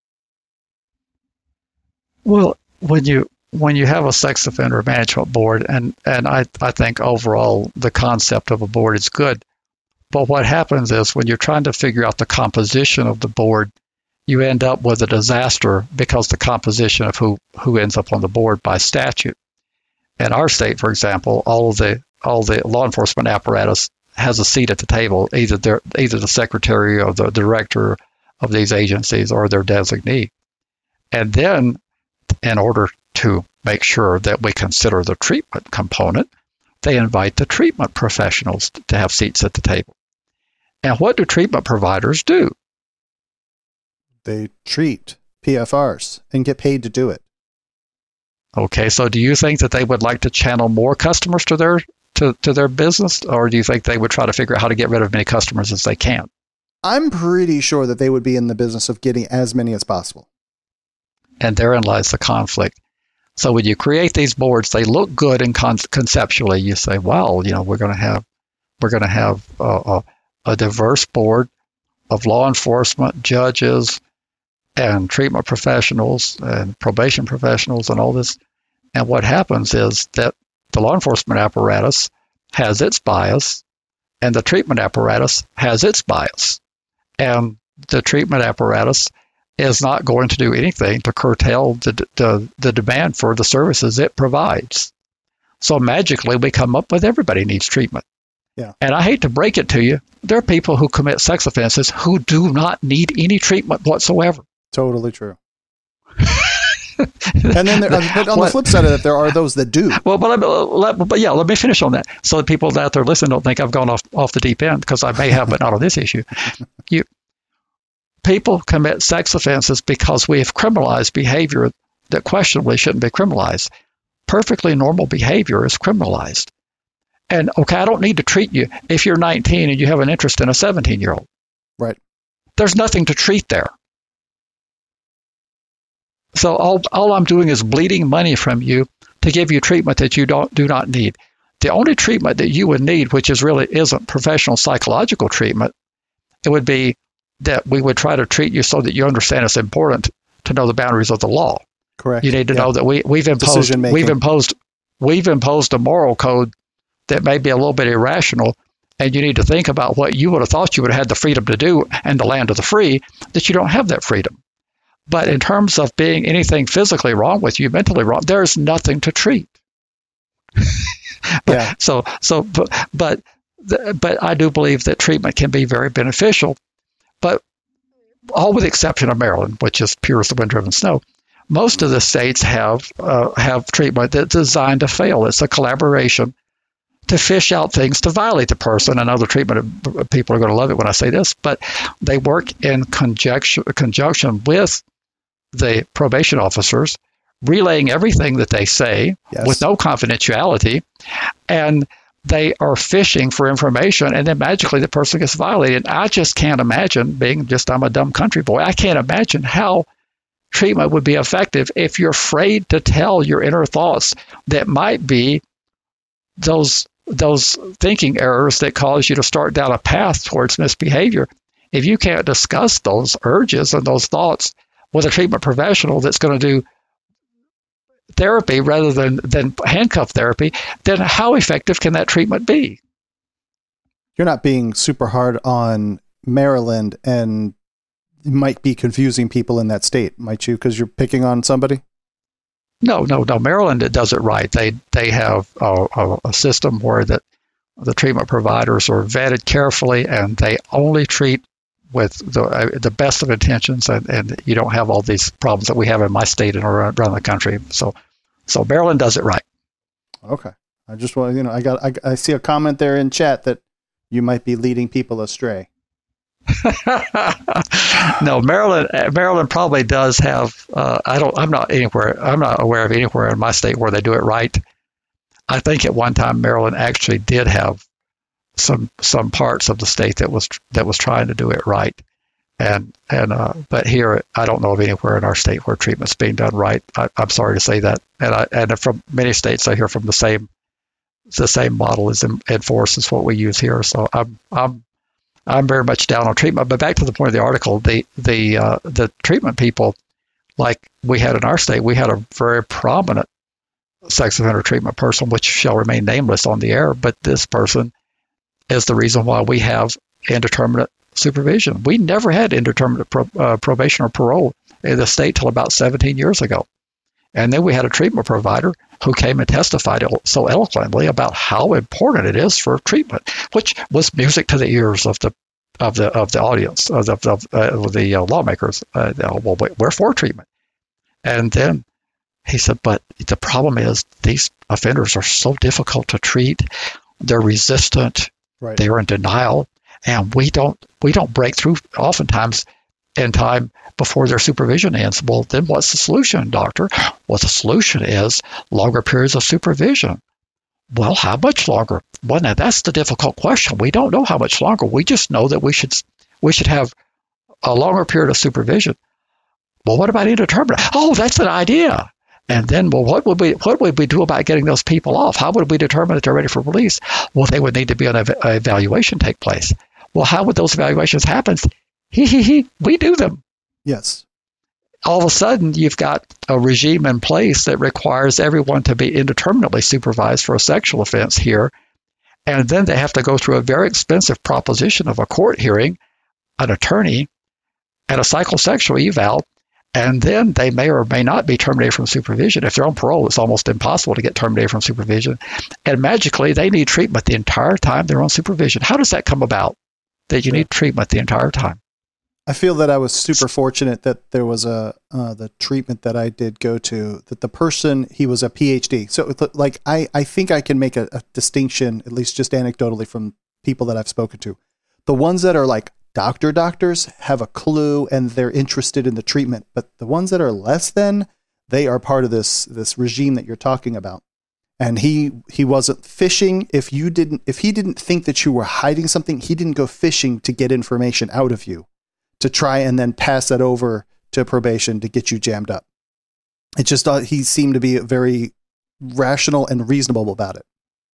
Speaker 2: Well, when you when you have a sex offender management board, and, and I, I think overall the concept of a board is good, but what happens is when you're trying to figure out the composition of the board, you end up with a disaster because the composition of who, who ends up on the board by statute. In our state, for example, all of the all the law enforcement apparatus has a seat at the table, either their, either the secretary or the director of these agencies or their designee. And then, in order to make sure that we consider the treatment component, they invite the treatment professionals to have seats at the table. And what do treatment providers do?
Speaker 1: They treat P F Rs and get paid to do it.
Speaker 2: Okay, so do you think that they would like to channel more customers to their to, to their business, or do you think they would try to figure out how to get rid of as many customers as they can?
Speaker 1: I'm pretty sure that they would be in the business of getting as many as possible.
Speaker 2: And therein lies the conflict. So when you create these boards, they look good and con- conceptually. You say, "Well, you know, we're going to have we're going to have a, a, a diverse board of law enforcement, judges, and treatment professionals and probation professionals and all this." And what happens is that the law enforcement apparatus has its bias and the treatment apparatus has its bias. And the treatment apparatus is not going to do anything to curtail the, the, the demand for the services it provides. So magically we come up with everybody needs treatment.
Speaker 1: Yeah.
Speaker 2: And I hate to break it to you, there are people who commit sex offenses who do not need any treatment whatsoever.
Speaker 1: Totally true. And then, there, but on
Speaker 2: What-
Speaker 1: the flip side of that, there are those that do.
Speaker 2: Well, but, let, but yeah, let me finish on that. So that people out there listening don't think I've gone off, off the deep end, because I may have, but not on this issue. You People commit sex offenses because we have criminalized behavior that questionably shouldn't be criminalized. Perfectly normal behavior is criminalized. And okay, I don't need to treat you if you're nineteen and you have an interest in a seventeen-year-old.
Speaker 1: Right.
Speaker 2: There's nothing to treat there. So all, all I'm doing is bleeding money from you to give you treatment that you don't do not need. The only treatment that you would need, which is really isn't professional psychological treatment, it would be that we would try to treat you so that you understand it's important to know the boundaries of the law.
Speaker 1: Correct.
Speaker 2: You need to
Speaker 1: Yeah.
Speaker 2: know that we, we've imposed
Speaker 1: Decision-making.
Speaker 2: we've imposed we've imposed a moral code that may be a little bit irrational, and you need to think about what you would have thought you would have had the freedom to do in the land of the free, that you don't have that freedom. But in terms of being anything physically wrong with you, mentally wrong, there's nothing to treat.
Speaker 1: Yeah.
Speaker 2: So, so, but, but, but I do believe that treatment can be very beneficial. But all with the exception of Maryland, which is pure as the wind-driven snow, most of the states have uh, have treatment that's designed to fail. It's a collaboration to fish out things to violate the person. And other treatment people are going to love it when I say this, but they work in conjunction, conjunction with the probation officers, relaying everything that they say yes. with no confidentiality, and they are fishing for information, and then magically the person gets violated. I just can't imagine, being just, I'm a dumb country boy, I can't imagine how treatment would be effective if you're afraid to tell your inner thoughts that might be those those thinking errors that cause you to start down a path towards misbehavior. If you can't discuss those urges and those thoughts with a treatment professional that's going to do therapy rather than, than handcuff therapy, then how effective can that treatment be?
Speaker 1: You're not being super hard on Maryland, and might be confusing people in that state, might you? Because you're picking on somebody?
Speaker 2: No, no, no. Maryland does it right. They they have a, a, a system where that the treatment providers are vetted carefully, and they only treat with the uh, the best of intentions, and, and you don't have all these problems that we have in my state and around, around the country. So, so Maryland does it right.
Speaker 1: Okay, I just want you know, I got I, I see a comment there in chat that you might be leading people astray.
Speaker 2: No, Maryland. Maryland probably does have. Uh, I don't. I'm not anywhere. I'm not aware of anywhere in my state where they do it right. I think at one time Maryland actually did have some some parts of the state that was that was trying to do it right, and and uh, but here I don't know of anywhere in our state where treatment's being done right. I, I'm sorry to say that, and I, and from many states I hear from the same the same model is enforced as what we use here. So I'm I'm. I'm very much down on treatment. But back to the point of the article, the the uh, the treatment people, like we had in our state, we had a very prominent sex offender treatment person, which shall remain nameless on the air. But this person is the reason why we have indeterminate supervision. We never had indeterminate pro, uh, probation or parole in the state till about seventeen years ago. And then we had a treatment provider who came and testified so eloquently about how important it is for treatment, which was music to the ears of the of the of the audience, of the, of, uh, of the uh, lawmakers. Uh, well, we're for treatment. And then he said, but the problem is these offenders are so difficult to treat. They're resistant. Right. They're in denial, and we don't we don't break through oftentimes in time before their supervision ends. Well, then what's the solution, doctor? Well, the solution is longer periods of supervision. Well, how much longer? Well, now that's the difficult question. We don't know how much longer. We just know that we should we should have a longer period of supervision. Well, what about indeterminate? Oh, that's an idea. And then, well, what would we what would we do about getting those people off? How would we determine that they're ready for release? Well, they would need to be an ev- evaluation take place. Well, how would those evaluations happen? He, he, he, we do them.
Speaker 1: Yes.
Speaker 2: All of a sudden, you've got a regime in place that requires everyone to be indeterminately supervised for a sexual offense here. And then they have to go through a very expensive proposition of a court hearing, an attorney, and a psychosexual eval. And then they may or may not be terminated from supervision. If they're on parole, it's almost impossible to get terminated from supervision. And magically, they need treatment the entire time they're on supervision. How does that come about, that you need treatment the entire time?
Speaker 1: I feel that I was super fortunate that there was a uh, the treatment that I did go to, that the person, he was a P H D. So like I, I think I can make a, a distinction, at least just anecdotally from people that I've spoken to. The ones that are like doctor doctors have a clue and they're interested in the treatment, but the ones that are less than, they are part of this this regime that you're talking about. And he he wasn't fishing. If you didn't, if he didn't think that you were hiding something, he didn't go fishing to get information out of you, to try and then pass that over to probation to get you jammed up. It just, uh, he seemed to be very rational and reasonable about it.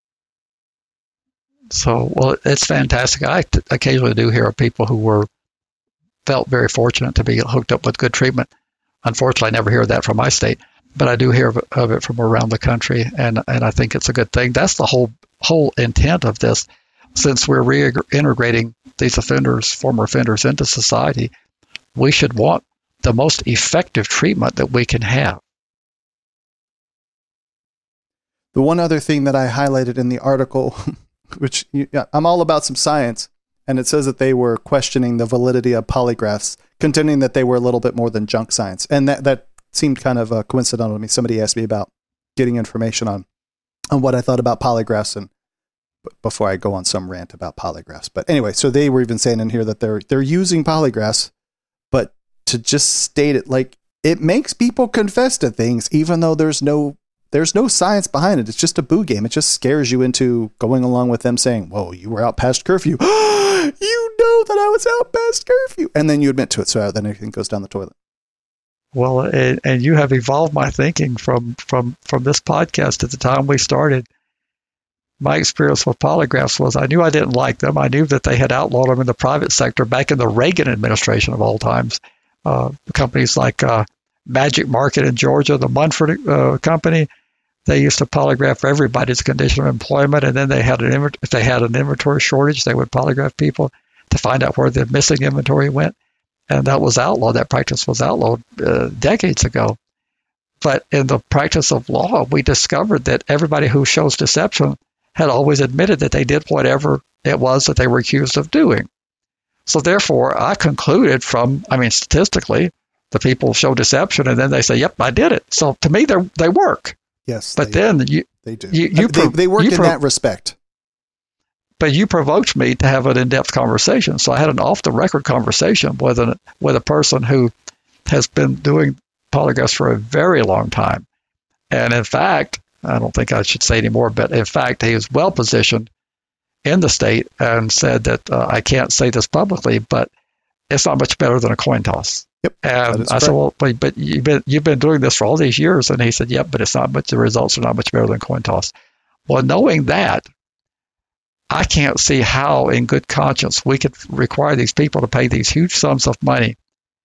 Speaker 2: So, well, it's fantastic. I t- occasionally do hear of people who were felt very fortunate to be hooked up with good treatment. Unfortunately, I never hear that from my state, but I do hear of, of it from around the country, and, and I think it's a good thing. That's the whole whole intent of this. Since we're reintegrating these offenders, former offenders, into society, we should want the most effective treatment that we can have.
Speaker 1: The one other thing that I highlighted in the article, which yeah, I'm all about some science, and it says that they were questioning the validity of polygraphs, contending that they were a little bit more than junk science. And that, that seemed kind of uh, coincidental to me. Somebody asked me about getting information on, on what I thought about polygraphs, and before I go on some rant about polygraphs. But anyway, so they were even saying in here that they're they're using polygraphs, but to just state it, like, it makes people confess to things, even though there's no there's no science behind it. It's just a boo game. It just scares you into going along with them saying, "Whoa, you were out past curfew." You know that I was out past curfew, and then you admit to it. So then everything goes down the toilet.
Speaker 2: Well, and, and you have evolved my thinking from from from this podcast at the time we started. My experience with polygraphs was I knew I didn't like them. I knew that they had outlawed them in the private sector back in the Reagan administration of all times. Uh, companies like uh, Magic Market in Georgia, the Munford uh, company, they used to polygraph everybody's condition of employment, and then they had an if they had an inventory shortage, they would polygraph people to find out where the missing inventory went, and that was outlawed. That practice was outlawed uh, decades ago. But in the practice of law, we discovered that everybody who shows deception had always admitted that they did whatever it was that they were accused of doing. So therefore, I concluded from, I mean, statistically, the people show deception, and then they say, "Yep, I did it." So to me, they they work.
Speaker 1: Yes,
Speaker 2: but
Speaker 1: they,
Speaker 2: then you
Speaker 1: they do.
Speaker 2: You, you
Speaker 1: they, they work in
Speaker 2: pro-
Speaker 1: that respect.
Speaker 2: But you provoked me to have an in-depth conversation, so I had an off-the-record conversation with an with a person who has been doing polygraphs for a very long time, and in fact, I don't think I should say anymore, but in fact, he is well positioned in the state and said that uh, I can't say this publicly, but it's not much better than a coin toss.
Speaker 1: Yep.
Speaker 2: And I said, well, but, but you've been you've been doing this for all these years, and he said, yep, but it's not much. The results are not much better than coin toss. Well, knowing that, I can't see how, in good conscience, we could require these people to pay these huge sums of money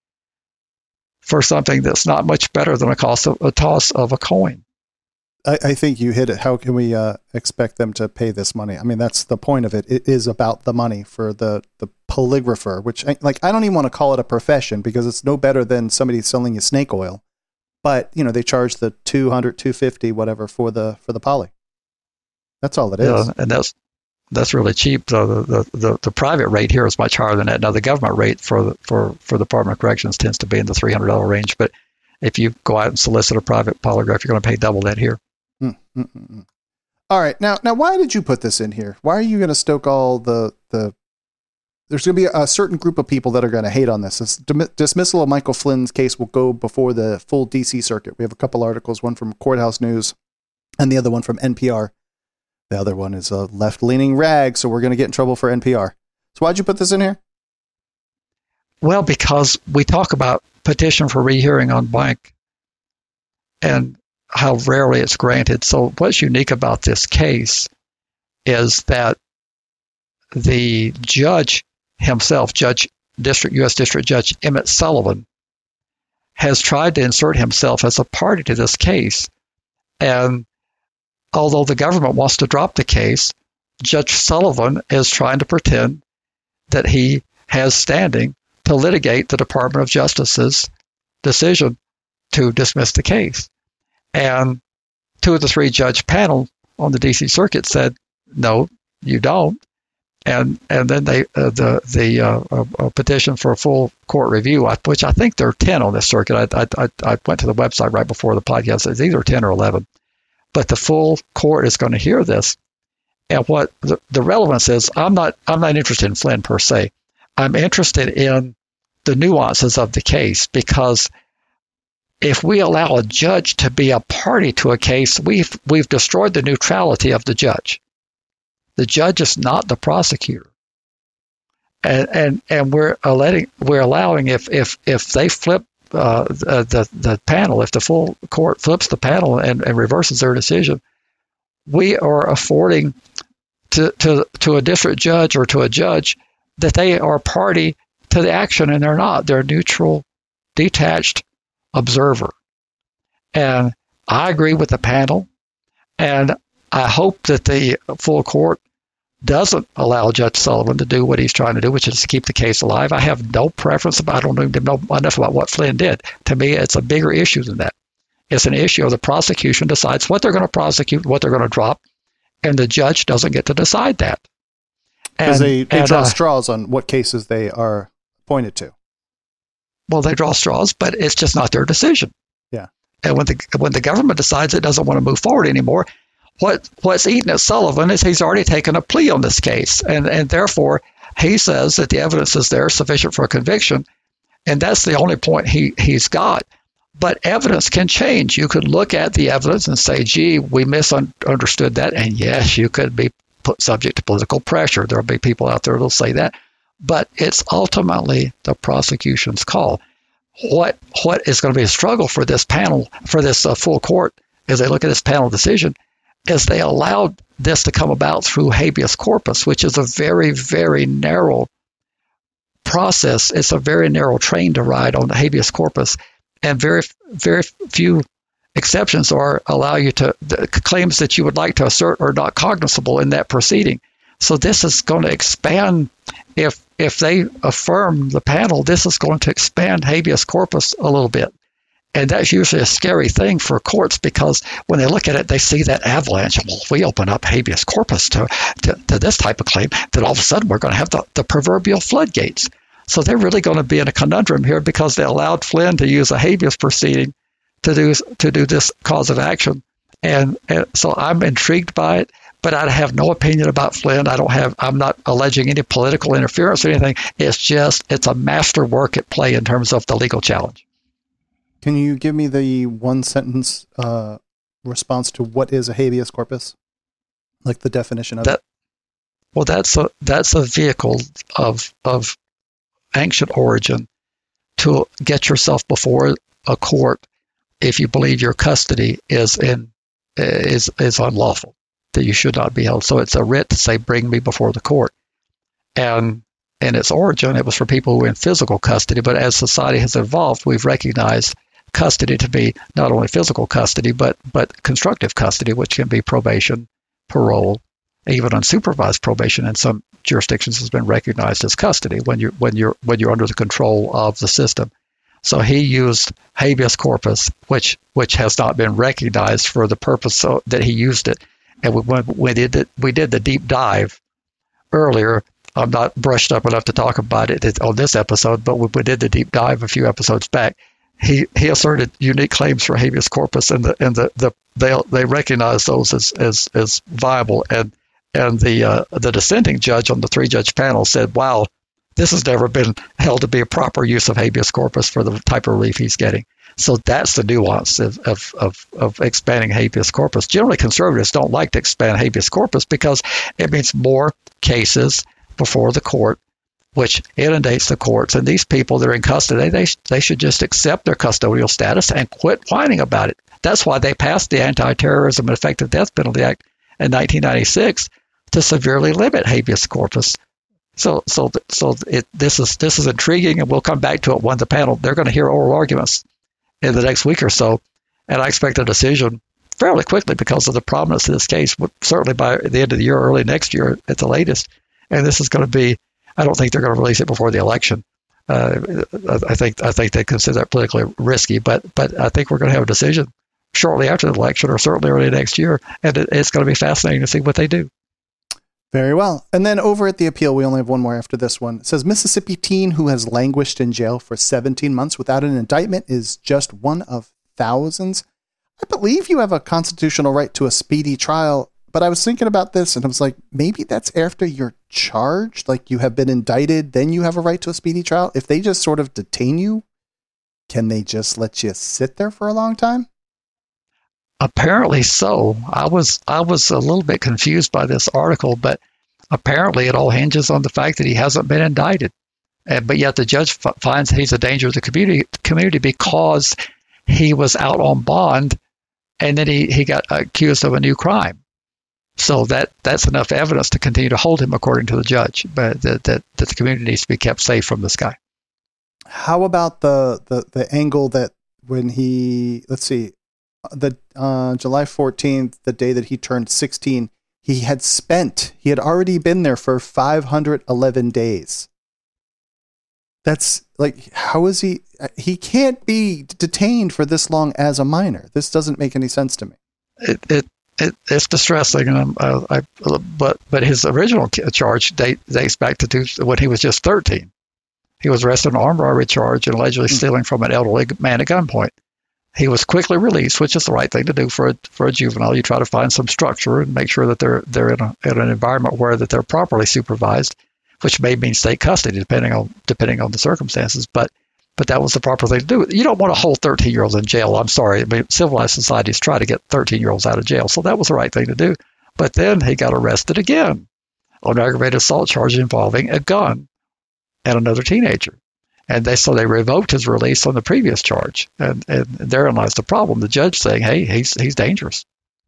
Speaker 2: for something that's not much better than a cost of a toss of a coin.
Speaker 1: I, I think you hit it. How can we uh, expect them to pay this money? I mean, that's the point of it. It is about the money for the, the polygrapher, which, like, I don't even want to call it a profession because it's no better than somebody selling you snake oil. But, you know, they charge the two hundred, two fifty, whatever for the for the poly. That's all it is.
Speaker 2: Yeah, and that's that's really cheap. So the, the, the, the private rate here is much higher than that. Now, the government rate for the, for, for the Department of Corrections tends to be in the three hundred dollars range. But if you go out and solicit a private polygraph, you're going to pay double that here.
Speaker 1: Mm-mm-mm. All right. Now, now, why did you put this in here? Why are you going to stoke all the, the, there's going to be a certain group of people that are going to hate on this. This dim- dismissal of Michael Flynn's case will go before the full D C circuit. We have a couple articles, one from Courthouse News and the other one from N P R. The other one is a left-leaning rag, so we're going to get in trouble for N P R. So why'd you put this in here?
Speaker 2: Well, because we talk about petition for rehearing on blank and how rarely it's granted. So what's unique about this case is that the judge himself, Judge District U S District Judge Emmett Sullivan, has tried to insert himself as a party to this case. And although the government wants to drop the case, Judge Sullivan is trying to pretend that he has standing to litigate the Department of Justice's decision to dismiss the case. And two of the three judge panel on the D C circuit said, no, you don't. And and then they uh, the the uh, uh, petition for a full court review, which I think there are ten on this circuit. I I I went to the website right before the podcast. It's either ten or eleven. But the full court is going to hear this. And what the, the relevance is, I'm not I'm not interested in Flynn per se. I'm interested in the nuances of the case, because if we allow a judge to be a party to a case, we've we've destroyed the neutrality of the judge. The judge is not the prosecutor, and and, and we're letting we're allowing if if if they flip uh, the the panel, if the full court flips the panel and, and reverses their decision, we are affording to to to a district judge or to a judge that they are a party to the action, and they're not. They're a neutral, detached observer. And I agree with the panel, and I hope that the full court doesn't allow Judge Sullivan to do what he's trying to do, which is to keep the case alive. I have no preference about, I don't even know enough about what Flynn did. To me, it's a bigger issue than that. It's an issue of the prosecution decides what they're going to prosecute, what they're going to drop, and the judge doesn't get to decide that.
Speaker 1: Because they, they
Speaker 2: and,
Speaker 1: draw
Speaker 2: uh,
Speaker 1: straws on what cases they are pointed to.
Speaker 2: Well, they draw straws, but it's just not their decision.
Speaker 1: Yeah.
Speaker 2: And when the when the government decides it doesn't want to move forward anymore, what what's eating at Sullivan is he's already taken a plea on this case, and and therefore he says that the evidence is there sufficient for a conviction, and that's the only point he he's got. But evidence can change. You could look at the evidence and say, gee, we misunderstood that. And yes, you could be put subject to political pressure. There'll be people out there that'll say that. But it's ultimately the prosecution's call. What What is going to be a struggle for this panel, for this uh, full court, as they look at this panel decision, is they allowed this to come about through habeas corpus, which is a very, very narrow process. It's a very narrow train to ride on the habeas corpus. And very, very few exceptions are allow you to, the claims that you would like to assert are not cognizable in that proceeding. So this is going to expand, if if they affirm the panel, this is going to expand habeas corpus a little bit. And that's usually a scary thing for courts, because when they look at it, they see that avalanche. Well, if we open up habeas corpus to, to, to this type of claim, then all of a sudden we're going to have the, the proverbial floodgates. So they're really going to be in a conundrum here, because they allowed Flynn to use a habeas proceeding to do to do this cause of action. And, and so I'm intrigued by it, but I have no opinion about Flynn. I don't have, I'm not alleging any political interference or anything. It's just, it's a masterwork at play in terms of the legal challenge.
Speaker 1: Can you give me the one sentence uh, response to what is a habeas corpus? Like the definition of
Speaker 2: that,
Speaker 1: it?
Speaker 2: Well, that's a, that's a vehicle of, of, ancient origin to get yourself before a court if you believe your custody is in is is unlawful, that you should not be held. So it's a writ to say, bring me before the court. And in its origin, it was for people who were in physical custody, but as society has evolved, we've recognized custody to be not only physical custody, but but constructive custody, which can be probation, parole, even unsupervised probation in some jurisdictions has been recognized as custody when you're when you're when you're under the control of the system. So he used habeas corpus, which which has not been recognized for the purpose so that he used it. And we when we did the, we did the deep dive earlier. I'm not brushed up enough to talk about it on this episode, but when we did the deep dive a few episodes back, he, he asserted unique claims for habeas corpus, and the and the, the they they recognized those as as, as viable. And And the uh, the dissenting judge on the three-judge panel said, wow, this has never been held to be a proper use of habeas corpus for the type of relief he's getting. So that's the nuance of, of, of, of expanding habeas corpus. Generally, conservatives don't like to expand habeas corpus because it means more cases before the court, which inundates the courts. And these people that are in custody, they, they should just accept their custodial status and quit whining about it. That's why they passed the Anti-Terrorism and Effective Death Penalty Act in nineteen ninety-six to severely limit habeas corpus. So, so, so it, this is this is intriguing, and we'll come back to it when the panel, they're going to hear oral arguments in the next week or so, and I expect a decision fairly quickly because of the prominence of this case, certainly by the end of the year, early next year at the latest. And this is going to be, I don't think they're going to release it before the election. Uh, I think I think they consider that politically risky, but but I think we're going to have a decision shortly after the election, or certainly early next year, and it, it's going to be fascinating to see what they do.
Speaker 1: Very well. And then over at the appeal, we only have one more after this one. It says, Mississippi teen who has languished in jail for seventeen months without an indictment is just one of thousands. I believe you have a constitutional right to a speedy trial, but I was thinking about this and I was like, maybe that's after you're charged, like you have been indicted, then you have a right to a speedy trial. If they just sort of detain you, can they just let you sit there for a long time?
Speaker 2: Apparently so. I was I was a little bit confused by this article, but apparently it all hinges on the fact that he hasn't been indicted. And, but yet the judge f- finds he's a danger to the community, community because he was out on bond, and then he, he got accused of a new crime. So that, that's enough evidence to continue to hold him, according to the judge, but that, that, that the community needs to be kept safe from this guy.
Speaker 1: How about the, the, the angle that when he, let's see, the uh, July fourteenth, the day that he turned sixteen, he had spent, he had already been there for five hundred eleven days. That's like, how is he, he can't be detained for this long as a minor. This doesn't make any sense to me.
Speaker 2: It, it, it it's distressing. And I, I, but, but his original charge date dates back to two, when he was just thirteen. He was arrested on an armed robbery charge and allegedly stealing from an elderly man at gunpoint. he was quickly released, which is the right thing to do for a, for a juvenile. You try to find some structure and make sure that they're they're in, a, in an environment where that they're properly supervised, which may mean state custody depending on depending on the circumstances. But but that was the proper thing to do. You don't want to hold thirteen-year-olds in jail. I'm sorry. I mean, civilized societies try to get thirteen-year-olds out of jail, so that was the right thing to do. But then he got arrested again on aggravated assault charge involving a gun and another teenager. And they so they revoked his release on the previous charge. And, and therein lies the problem. The judge saying, hey, he's he's dangerous.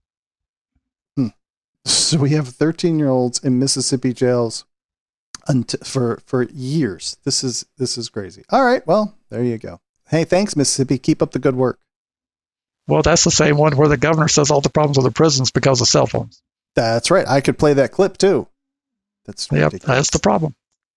Speaker 1: Hmm. So we have thirteen-year-olds in Mississippi jails unt- for for years. This is this is crazy. All right, well, there you go. Hey, thanks, Mississippi. Keep up the good work.
Speaker 2: Well, that's the same one where the governor says all the problems with the prisons because of cell phones.
Speaker 1: That's right. I could play that clip, too. That's
Speaker 2: Yep, that's the problem.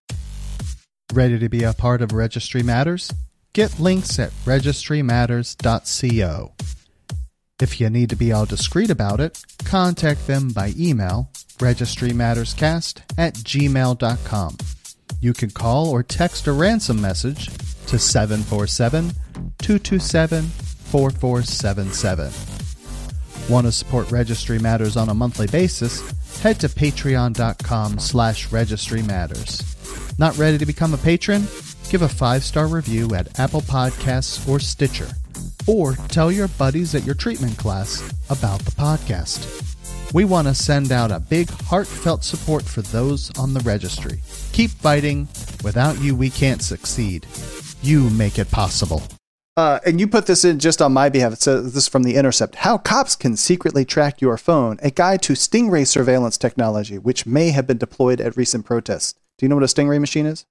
Speaker 3: Ready to be a part of Registry Matters? Get links at registry matters dot co. If you need to be all discreet about it, contact them by email, registrymatterscast at gmail dot com. You can call or text a ransom message to seven four seven, two two seven, four four seven seven. Want to support Registry Matters on a monthly basis? Head to patreon dot com slash registry matters. Not ready to become a patron? Give a five-star review at Apple Podcasts or Stitcher. Or tell your buddies at your treatment class about the podcast. We want to send out a big heartfelt support for those on the registry. Keep fighting. Without you, we can't succeed. You make it possible.
Speaker 1: Uh, and you put this in just on my behalf. It says this is from The Intercept. How cops can secretly track your phone. A guide to Stingray surveillance technology, which may have been deployed at recent protests. Do you know what a Stingray machine is?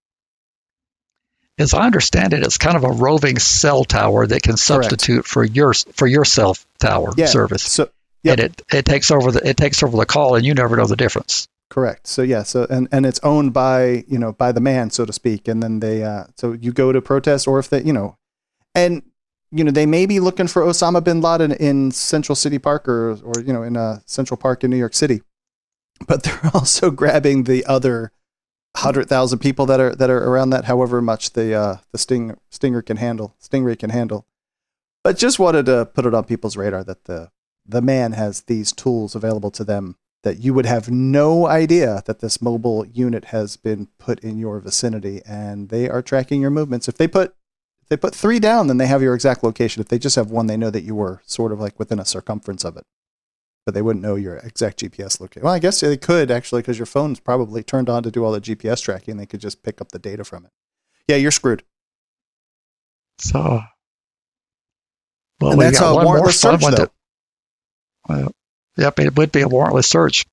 Speaker 2: As I understand it, it's kind of a roving cell tower that can substitute Correct. for your for your cell tower yeah. service. So, yep. and it, it takes over the it takes over the call, and you never know the difference.
Speaker 1: Correct. So yeah. So and, and it's owned by you know by the man, so to speak. And then they uh, so you go to protest, or if they you know, and you know they may be looking for Osama bin Laden in Central City Park or or you know in uh, Central Park in New York City, but they're also grabbing the other hundred thousand people that are that are around that, however much the uh, the sting stinger can handle, Stingray can handle. But just wanted to put it on people's radar that the the man has these tools available to them that you would have no idea that this mobile unit has been put in your vicinity, and they are tracking your movements. If they put if they put three down, then they have your exact location. If they just have one, they know that you were sort of like within a circumference of it. But they wouldn't know your exact G P S location. Well, I guess they could actually, because your phone's probably turned on to do all the G P S tracking. They could just pick up the data from it. Yeah, you're screwed.
Speaker 2: So, well,
Speaker 1: and that's a warrantless search, though.
Speaker 2: To, well, yep, it would be a warrantless search.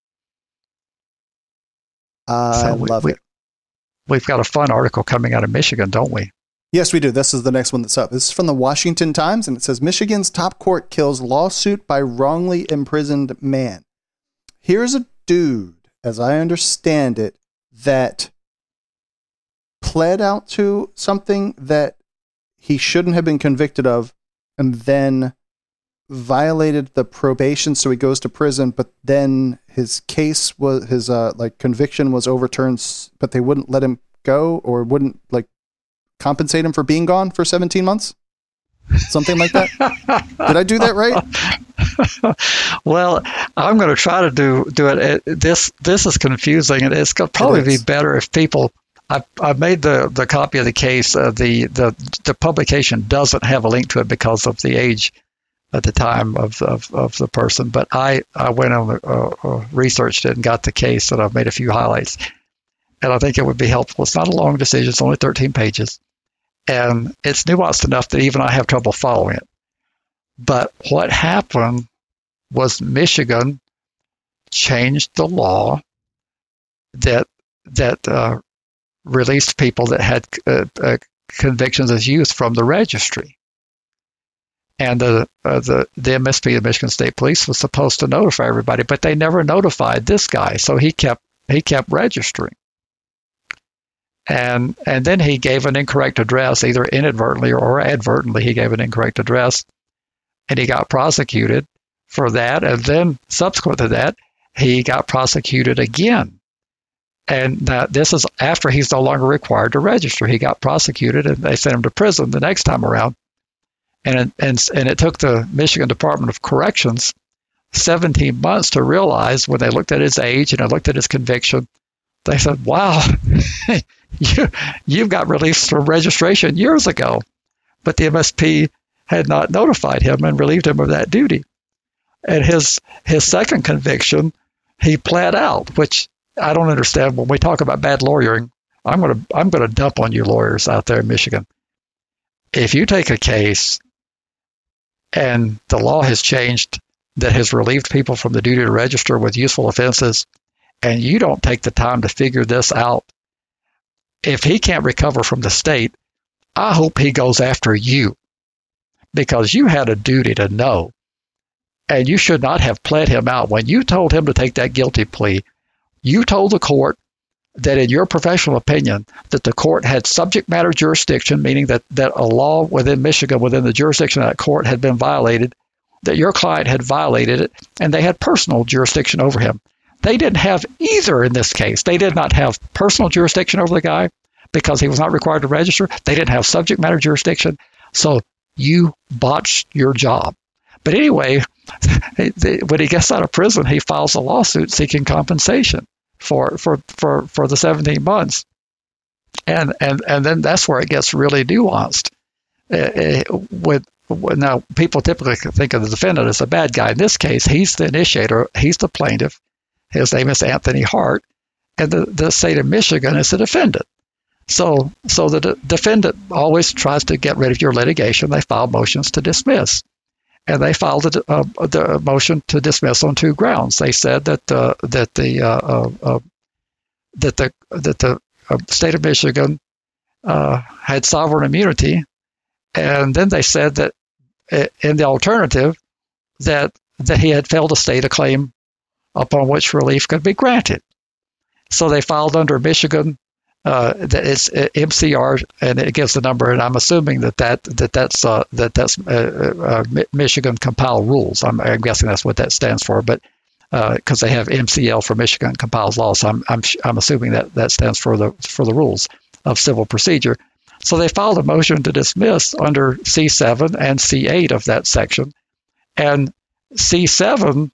Speaker 1: I
Speaker 2: so
Speaker 1: love
Speaker 2: we,
Speaker 1: it.
Speaker 2: We've got a fun article coming out of Michigan, don't we?
Speaker 1: Yes, we do. This is the next one that's up. This is from the Washington Times, and it says, Michigan's top court kills lawsuit by wrongly imprisoned man. Here's a dude, as I understand it, that pled out to something that he shouldn't have been convicted of, and then violated the probation, so he goes to prison, but then his case was, his uh, like conviction was overturned, but they wouldn't let him go, or wouldn't like compensate him for being gone for seventeen months? Something like that? Did I do that right?
Speaker 2: Well, I'm going to try to do do it. it this this is confusing, and it's going to probably be better if people. I I made the, the copy of the case. Uh, the the the publication doesn't have a link to it because of the age at the time of of, of the person. But I I went on uh, uh, researched it and got the case, and I've made a few highlights. And I think it would be helpful. It's not a long decision. It's only thirteen pages. And it's nuanced enough that even I have trouble following it. But what happened was Michigan changed the law that that uh, released people that had uh, uh, convictions as youth from the registry. And the, uh, the the M S P, the Michigan State Police, was supposed to notify everybody, but they never notified this guy. So he kept he kept registering. And and then he gave an incorrect address, either inadvertently or advertently. He gave an incorrect address, and he got prosecuted for that. And then subsequent to that, he got prosecuted again. And that this is after he's no longer required to register. He got prosecuted, and they sent him to prison the next time around. And it, and, and it took the Michigan Department of Corrections seventeen months to realize, when they looked at his age and they looked at his conviction, they said, wow, you, you've got released from registration years ago. But the M S P had not notified him and relieved him of that duty. And his his second conviction, he pled out, which I don't understand. When we talk about bad lawyering, I'm going to I'm going to dump on you lawyers out there in Michigan. If you take a case and the law has changed that has relieved people from the duty to register with useful offenses, and you don't take the time to figure this out, if he can't recover from the state, I hope he goes after you, because you had a duty to know, and you should not have pled him out. When you told him to take that guilty plea, you told the court that, in your professional opinion, that the court had subject matter jurisdiction, meaning that, that a law within Michigan, within the jurisdiction of that court, had been violated, that your client had violated it, and they had personal jurisdiction over him. They didn't have either in this case. They did not have personal jurisdiction over the guy because he was not required to register. They didn't have subject matter jurisdiction. So you botched your job. But anyway, when he gets out of prison, he files a lawsuit seeking compensation for for, for, for the seventeen months. And, and, and then that's where it gets really nuanced. Uh, with Now, people typically think of the defendant as a bad guy. In this case, he's the initiator. He's the plaintiff. His name is Anthony Hart, and the, the state of Michigan is the defendant. So, so the de- defendant always tries to get rid of your litigation. They file motions to dismiss, and they filed a, uh, the motion to dismiss on two grounds. They said that uh, that the uh, uh, uh, that the that the uh, state of Michigan uh, had sovereign immunity. And then they said that in the alternative, that that he had failed to state a claim upon which relief could be granted. So they filed under Michigan, uh, that it's M C R, and it gives the number. And I'm assuming that that that that's uh, that that's uh, uh, Michigan compiled rules. I'm, I'm guessing that's what that stands for. But because uh, they have M C L for Michigan compiles laws, so I'm I'm I'm assuming that that stands for the for the rules of civil procedure. So they filed a motion to dismiss under C seven and C eight of that section. And C seven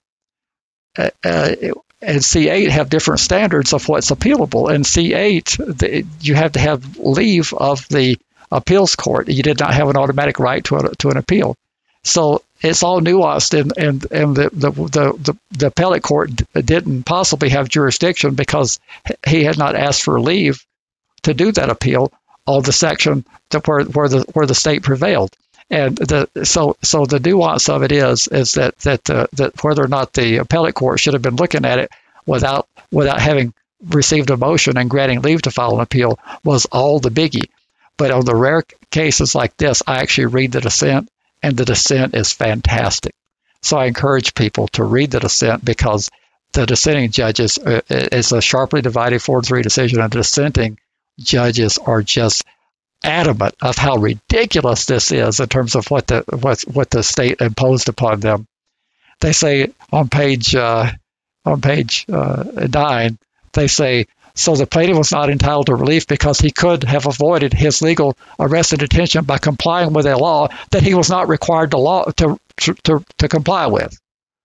Speaker 2: uh, uh, and C eight have different standards of what's appealable. In C eight, the, you have to have leave of the appeals court. You did not have an automatic right to, a, to an appeal. So it's all nuanced, and, and, and the, the, the, the, the appellate court didn't possibly have jurisdiction because he had not asked for leave to do that appeal on the section that where, where the where the state prevailed. And the so so the nuance of it is is that that uh, that whether or not the appellate court should have been looking at it without without having received a motion and granting leave to file an appeal was all the biggie. But on the rare cases like this, I actually read the dissent, and the dissent is fantastic. So I encourage people to read the dissent, because the dissenting judges uh, is a sharply divided four to three decision, and the dissenting judges are just adamant of how ridiculous this is in terms of what the what what the state imposed upon them. They say on page uh, on page uh, nine, they say, so the plaintiff was not entitled to relief because he could have avoided his legal arrest and detention by complying with a law that he was not required to law to to, to, to comply with,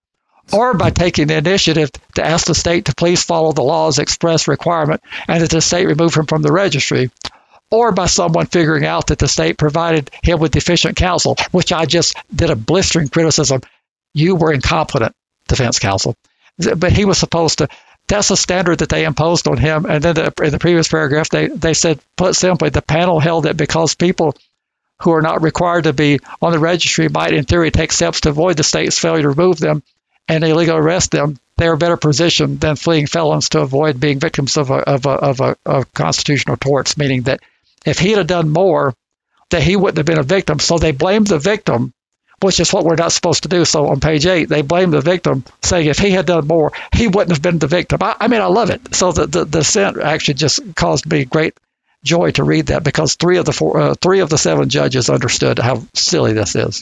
Speaker 2: or by taking the initiative to ask the state to please follow the law's express requirement and that the state remove him from the registry, or by someone figuring out that the state provided him with deficient counsel, which I just did a blistering criticism. You were incompetent, defense counsel. But he was supposed to, that's a standard that they imposed on him. And then the, in the previous paragraph, they, they said, put simply, the panel held that because people who are not required to be on the registry might, in theory, take steps to avoid the state's failure to remove them and illegally arrest them, they are better positioned than fleeing felons to avoid being victims of a, of a, of a, of constitutional torts, meaning that if he had done more, that he wouldn't have been a victim. So they blamed the victim, which is what we're not supposed to do. So on page eight, they blamed the victim, saying if he had done more, he wouldn't have been the victim. I, I mean, I love it. So the, the, the dissent actually just caused me great joy to read that, because three of the four, uh, three of the seven judges understood how silly this is.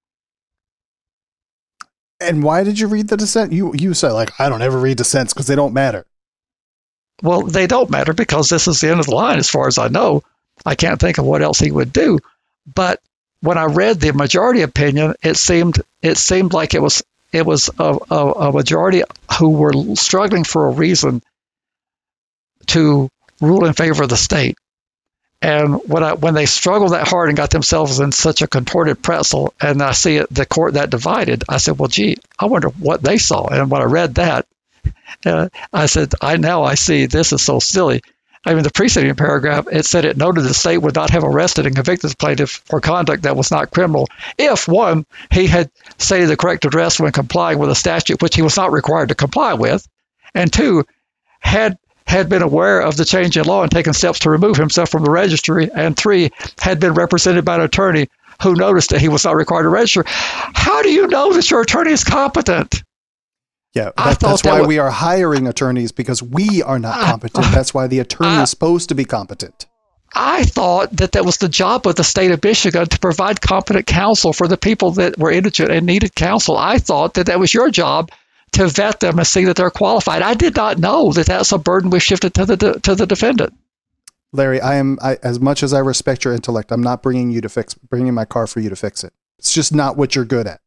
Speaker 1: And why did you read the dissent? You you said, like, I don't ever read dissents because they don't matter.
Speaker 2: Well, they don't matter because this is the end of the line as far as I know. I can't think of what else he would do. But when I read the majority opinion, it seemed it seemed like it was it was a, a, a majority who were struggling for a reason to rule in favor of the state. And when I, when they struggled that hard and got themselves in such a contorted pretzel, and I see it, the court that divided, I said, well, gee, I wonder what they saw. And when I read that, uh, I said, I now I see this is so silly. I mean, the preceding paragraph, it said it noted the state would not have arrested and convicted the plaintiff for conduct that was not criminal if, one, he had stated the correct address when complying with a statute which he was not required to comply with, and two, had had been aware of the change in law and taken steps to remove himself from the registry, and three, had been represented by an attorney who noticed that he was not required to register. How do you know that your attorney is competent?
Speaker 1: Yeah, that, that's why that was, we are hiring attorneys, because we are not competent. Uh, that's why the attorney uh, is supposed to be competent.
Speaker 2: I thought that that was the job of the state of Michigan, to provide competent counsel for the people that were indigent and needed counsel. I thought that that was your job, to vet them and see that they're qualified. I did not know that that's a burden we shifted to the de- to the defendant.
Speaker 1: Larry, I am I, as much as I respect your intellect, I'm not bringing you to fix bringing my car for you to fix it. It's just not what you're good at.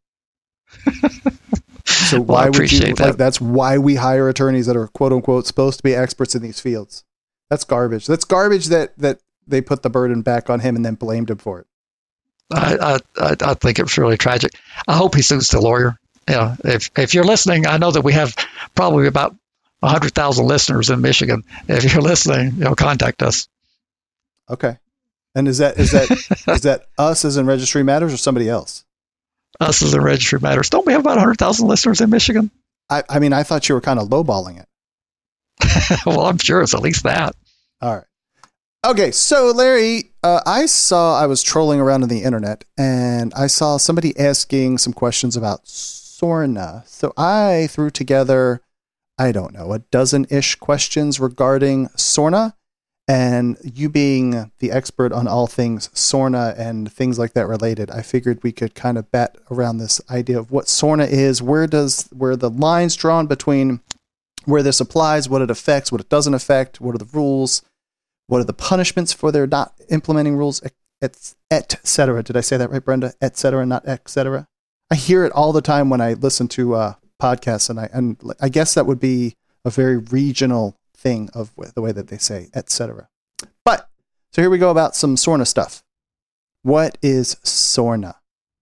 Speaker 1: So
Speaker 2: well,
Speaker 1: why
Speaker 2: I
Speaker 1: would you?
Speaker 2: That.
Speaker 1: Like, that's why we hire attorneys that are quote unquote supposed to be experts in these fields. That's garbage. That's garbage that that they put the burden back on him and then blamed him for it.
Speaker 2: I I I think it's really tragic. I hope he sues the lawyer. Yeah, if if you're listening, I know that we have probably about one hundred thousand listeners in Michigan. If you're listening, you know, contact us.
Speaker 1: Okay. And is that is that is that us as in Registry Matters or somebody else?
Speaker 2: Us as in Registry Matters. Don't we have about one hundred thousand listeners in Michigan?
Speaker 1: I, I mean, I thought you were kind of lowballing
Speaker 2: it. Well, I'm sure it's at least that.
Speaker 1: All right. Okay, so Larry, uh, I saw, I was trolling around on the internet, and I saw somebody asking some questions about SORNA. So I threw together, I don't know, a dozen-ish questions regarding SORNA, and you being the expert on all things SORNA and things like that related, I figured we could kind of bat around this idea of what SORNA is, where does, where the lines drawn between where this applies, what it affects, what it doesn't affect, what are the rules, what are the punishments for their not implementing rules, et, et cetera. Did I say that right, Brenda? Et cetera, not et cetera. I hear it all the time when I listen to uh, podcasts, and I and I guess that would be a very regional thing of the way that they say et cetera. But so here we go about some SORNA stuff. What is SORNA?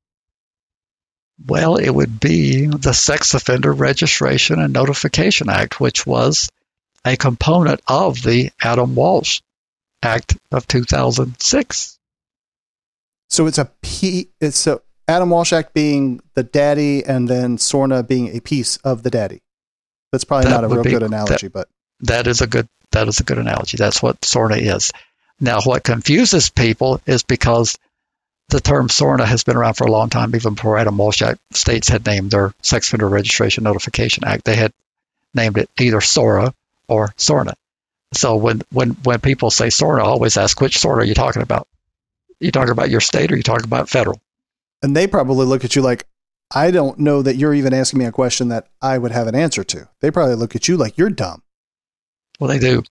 Speaker 2: Well, it would be the Sex Offender Registration and Notification Act, which was a component of the Adam Walsh Act of two thousand six.
Speaker 1: So it's a P. It's a Adam Walsh Act being the daddy, and then SORNA being a piece of the daddy. That's probably that not a real be, good analogy,
Speaker 2: that,
Speaker 1: but
Speaker 2: that is a good that is a good analogy. That's what SORNA is. Now, what confuses people is because the term SORNA has been around for a long time, even before Adam Walsh Act. States had named their Sex Offender Registration Notification Act. They had named it either SORA or SORNA. So when, when, when people say SORNA, I always ask, which SORNA are you talking about? You talking about your state, or you talking about federal?
Speaker 1: And they probably look at you like, I don't know that you're even asking me a question that I would have an answer to. They probably look at you like you're dumb.
Speaker 2: Well, they do.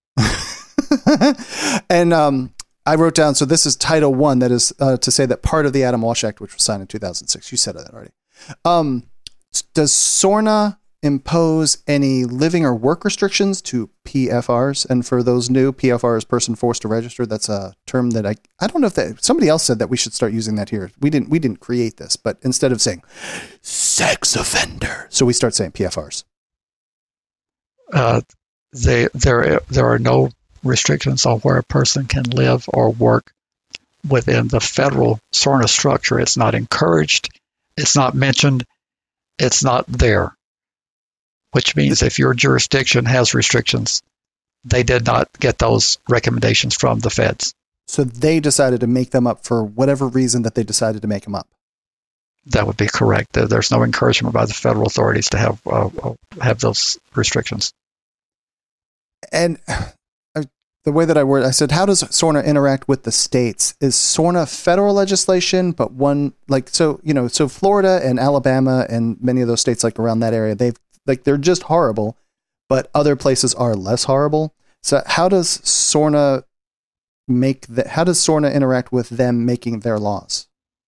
Speaker 1: And um, I wrote down, so this is Title One, that is uh, to say that part of the Adam Walsh Act, which was signed in two thousand six. You said that already. Um, does SORNA impose any living or work restrictions to P F Rs? And for those new, P F R is person forced to register. That's a term that I I don't know if that somebody else said that we should start using that here. We didn't we didn't create this, but instead of saying sex offender, so we start saying P F Rs.
Speaker 2: Uh, they there there are no restrictions on where a person can live or work within the federal SORNA structure. It's not encouraged. It's not mentioned. It's not there. Which means if your jurisdiction has restrictions, they did not get those recommendations from the feds.
Speaker 1: So they decided to make them up for whatever reason that they decided to make them up.
Speaker 2: That would be correct. There's no encouragement by the federal authorities to have uh, have those restrictions.
Speaker 1: And the way that I word, I said, how does SORNA interact with the states? Is SORNA federal legislation, but one like so you know so Florida and Alabama and many of those states like around that area, they've like they're just horrible, but other places are less horrible. So how does SORNA make that? How does SORNA interact with them making their laws?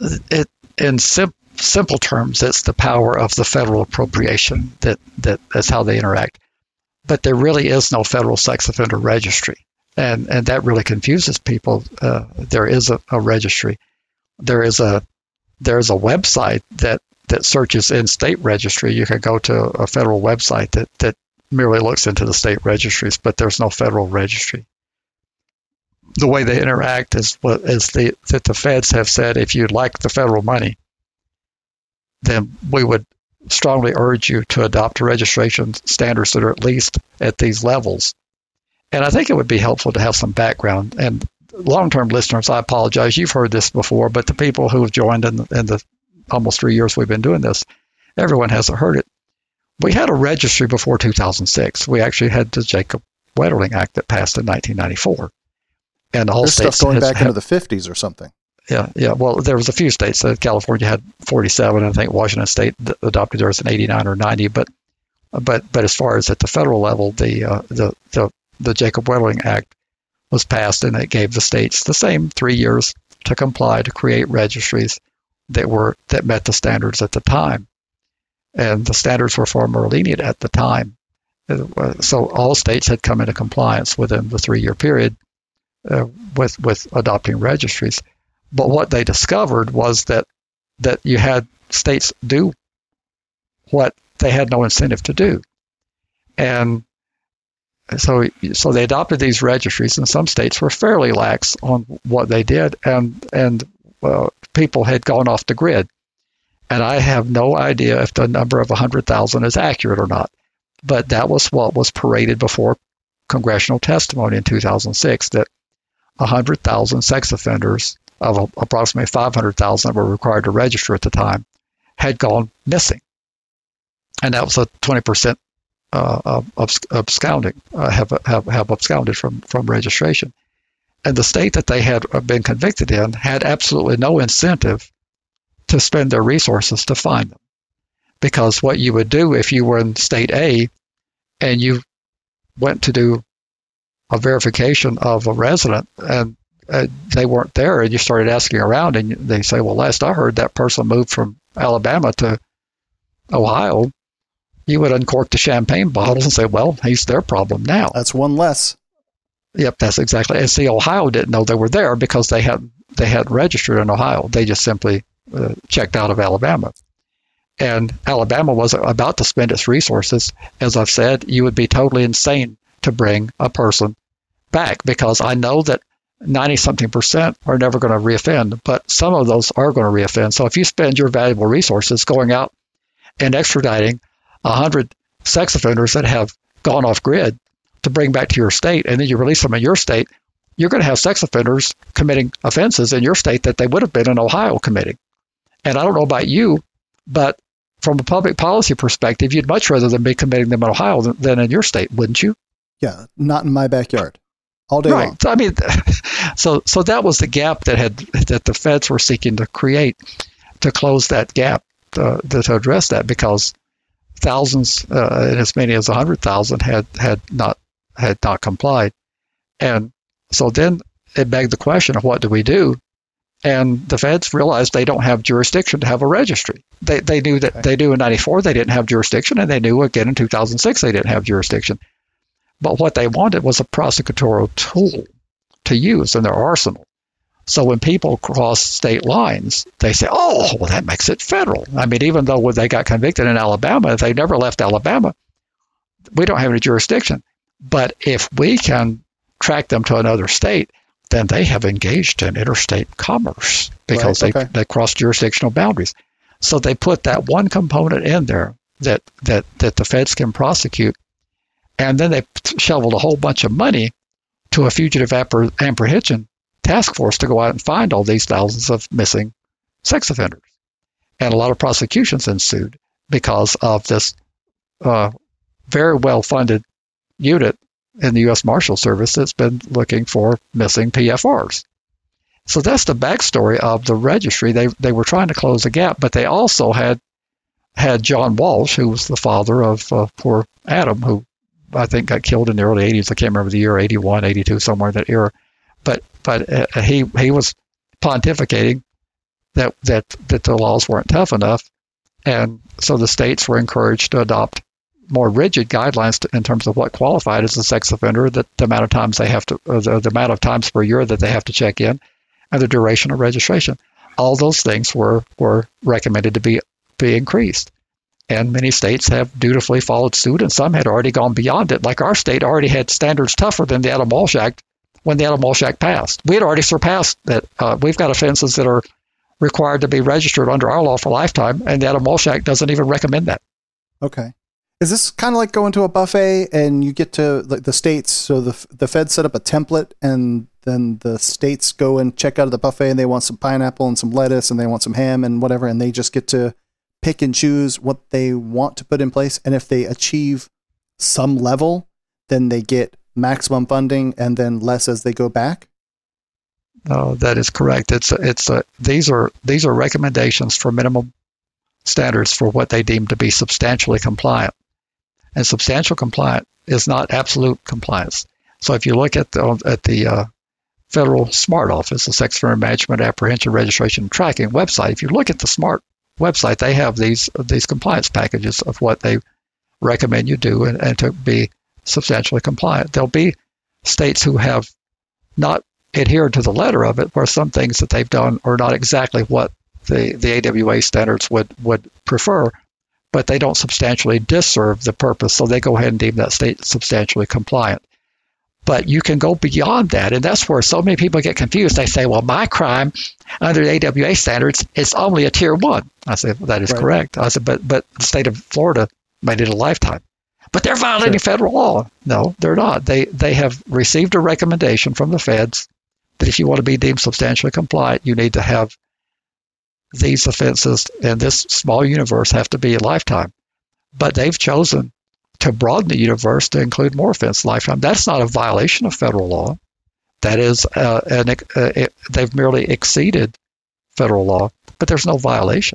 Speaker 2: it in sim- simple terms, it's the power of the federal appropriation that, that that's how they interact. But there really is no federal sex offender registry, and and that really confuses people. Uh, there is a, a registry. There is a there is a website that, that searches in state registry. You can go to a federal website that, that merely looks into the state registries, but there's no federal registry. The way they interact is what is the that the feds have said, if you'd like the federal money, then we would strongly urge you to adopt registration standards that are at least at these levels. And I think it would be helpful to have some background. And long-term listeners, I apologize, you've heard this before, but the people who have joined in the, in the almost three years we've been doing this, everyone hasn't heard it. We had a registry before two thousand six. We actually had the Jacob Wetterling Act that passed in nineteen ninety-four. And all
Speaker 1: There's
Speaker 2: states
Speaker 1: stuff going
Speaker 2: has,
Speaker 1: back
Speaker 2: had,
Speaker 1: into the fifties or something.
Speaker 2: Yeah, yeah. Well, there was a few states. Uh, California had forty-seven. I think Washington State adopted theirs in eighty-nine or ninety. But, but, but as far as at the federal level, the uh, the the the Jacob Wetterling Act was passed, and it gave the states the same three years to comply to create registries that were that met the standards at the time, and the standards were far more lenient at the time. So all states had come into compliance within the three-year period uh, with with adopting registries. But what they discovered was that that you had states do what they had no incentive to do, and so so they adopted these registries, and some states were fairly lax on what they did, and and uh, people had gone off the grid. And I have no idea if the number of one hundred thousand is accurate or not, but that was what was paraded before congressional testimony in two thousand six, that one hundred thousand sex offenders of approximately five hundred thousand that were required to register at the time had gone missing. And that was a twenty percent uh, absconding, uh, have, have, have absconded from, from registration. And the state that they had been convicted in had absolutely no incentive to spend their resources to find them. Because what you would do if you were in state A and you went to do a verification of a resident and uh, they weren't there, and you started asking around, and they say, well, last I heard that person moved from Alabama to Ohio, you would uncork the champagne bottles and say, well, he's their problem now.
Speaker 1: That's one less.
Speaker 2: Yep, that's exactly. And see, Ohio didn't know they were there because they had they had registered in Ohio. They just simply uh, checked out of Alabama. And Alabama was about to spend its resources. As I've said, you would be totally insane to bring a person back, because I know that ninety-something percent are never going to reoffend, but some of those are going to reoffend. So if you spend your valuable resources going out and extraditing one hundred sex offenders that have gone off grid to bring back to your state, and then you release them in your state, you're going to have sex offenders committing offenses in your state that they would have been in Ohio committing. And I don't know about you, but from a public policy perspective, you'd much rather than be committing them in Ohio than, than in your state, wouldn't you?
Speaker 1: Yeah, not in my backyard. All day
Speaker 2: right.
Speaker 1: long.
Speaker 2: I mean, so so that was the gap that had that the feds were seeking to create, to close that gap, uh, to address that, because thousands, uh, and as many as a hundred thousand had had not had not complied, and so then it begged the question of what do we do, and the feds realized they don't have jurisdiction to have a registry. They they knew that okay. They knew in ninety-four they didn't have jurisdiction, and they knew again in two thousand six they didn't have jurisdiction. But what they wanted was a prosecutorial tool to use in their arsenal. So when people cross state lines, they say, oh, well, that makes it federal. I mean, even though when they got convicted in Alabama, they never left Alabama. We don't have any jurisdiction. But if we can track them to another state, then they have engaged in interstate commerce because right, okay. they, they cross jurisdictional boundaries. So they put that one component in there that, that, that the feds can prosecute. And then they shoveled a whole bunch of money to a fugitive appre- apprehension task force to go out and find all these thousands of missing sex offenders. And a lot of prosecutions ensued because of this uh, very well-funded unit in the U S Marshal Service that's been looking for missing P F Rs. So that's the backstory of the registry. They they were trying to close the gap, but they also had had John Walsh, who was the father of uh, poor Adam, who I think got killed in the early eighties. I can't remember the year, eighty-one, eighty-two, somewhere in that era. But but uh, he he was pontificating that that that the laws weren't tough enough, and so the states were encouraged to adopt more rigid guidelines to, in terms of what qualified as a sex offender, that the amount of times they have to, uh, the, the amount of times per year that they have to check in, and the duration of registration. All those things were were recommended to be be increased, and many states have dutifully followed suit, and some had already gone beyond it. Like our state already had standards tougher than the Adam Walsh Act when the Adam Walsh Act passed. We had already surpassed that. Uh, we've got offenses that are required to be registered under our law for lifetime, and the Adam Walsh Act doesn't even recommend that.
Speaker 1: Okay. Is this kind of like going to a buffet and you get to like the states? So the the feds set up a template, and then the states go and check out of the buffet, and they want some pineapple and some lettuce, and they want some ham and whatever, and they just get to pick and choose what they want to put in place. And if they achieve some level, then they get maximum funding, and then less as they go back.
Speaker 2: No, that is correct. It's a, it's a, these are these are recommendations for minimum standards for what they deem to be substantially compliant. And substantial compliant is not absolute compliance. So if you look at the at the uh, Federal SMART Office, the Sex Offender Management, Apprehension, Registration, and Tracking website, if you look at the SMART website, they have these these compliance packages of what they recommend you do and, and to be substantially compliant. There'll be states who have not adhered to the letter of it, where some things that they've done are not exactly what the, the A W A standards would, would prefer, but they don't substantially disserve the purpose, so they go ahead and deem that state substantially compliant. But you can go beyond that, and that's where so many people get confused. They say, well, my crime under the A W A standards is only a tier one. I said, well, that is right. Correct. I said, but but the state of Florida made it a lifetime. But they're violating sure. federal law. No, they're not. They they have received a recommendation from the feds that if you want to be deemed substantially compliant, you need to have these offenses in this small universe have to be a lifetime. But they've chosen to broaden the universe to include more offense lifetime. That's not a violation of federal law. That is, uh, an, uh, it, they've merely exceeded federal law, but there's no violation.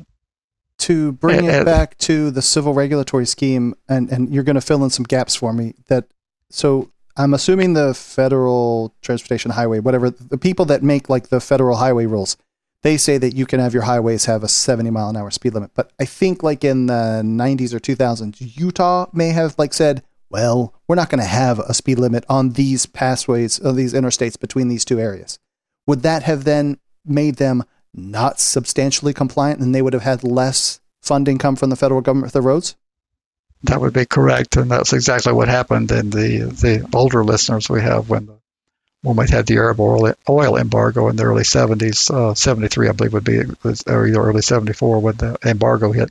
Speaker 1: To bring
Speaker 2: and,
Speaker 1: it
Speaker 2: and,
Speaker 1: back to the civil regulatory scheme, and, and you're going to fill in some gaps for me, that so I'm assuming the Federal Transportation Highway, whatever, the people that make like the federal highway rules, they say that you can have your highways have a seventy mile an hour speed limit. But I think like in the nineties or two thousands, Utah may have like said, well, we're not going to have a speed limit on these pathways, on these interstates between these two areas. Would that have then made them not substantially compliant, and they would have had less funding come from the federal government for the roads?
Speaker 2: That would be correct, and that's exactly what happened in the the older listeners we have when the, when we had the Arab oil, oil embargo in the early seventies, uh, seventy-three I believe would be, or either early seventy-four when the embargo hit.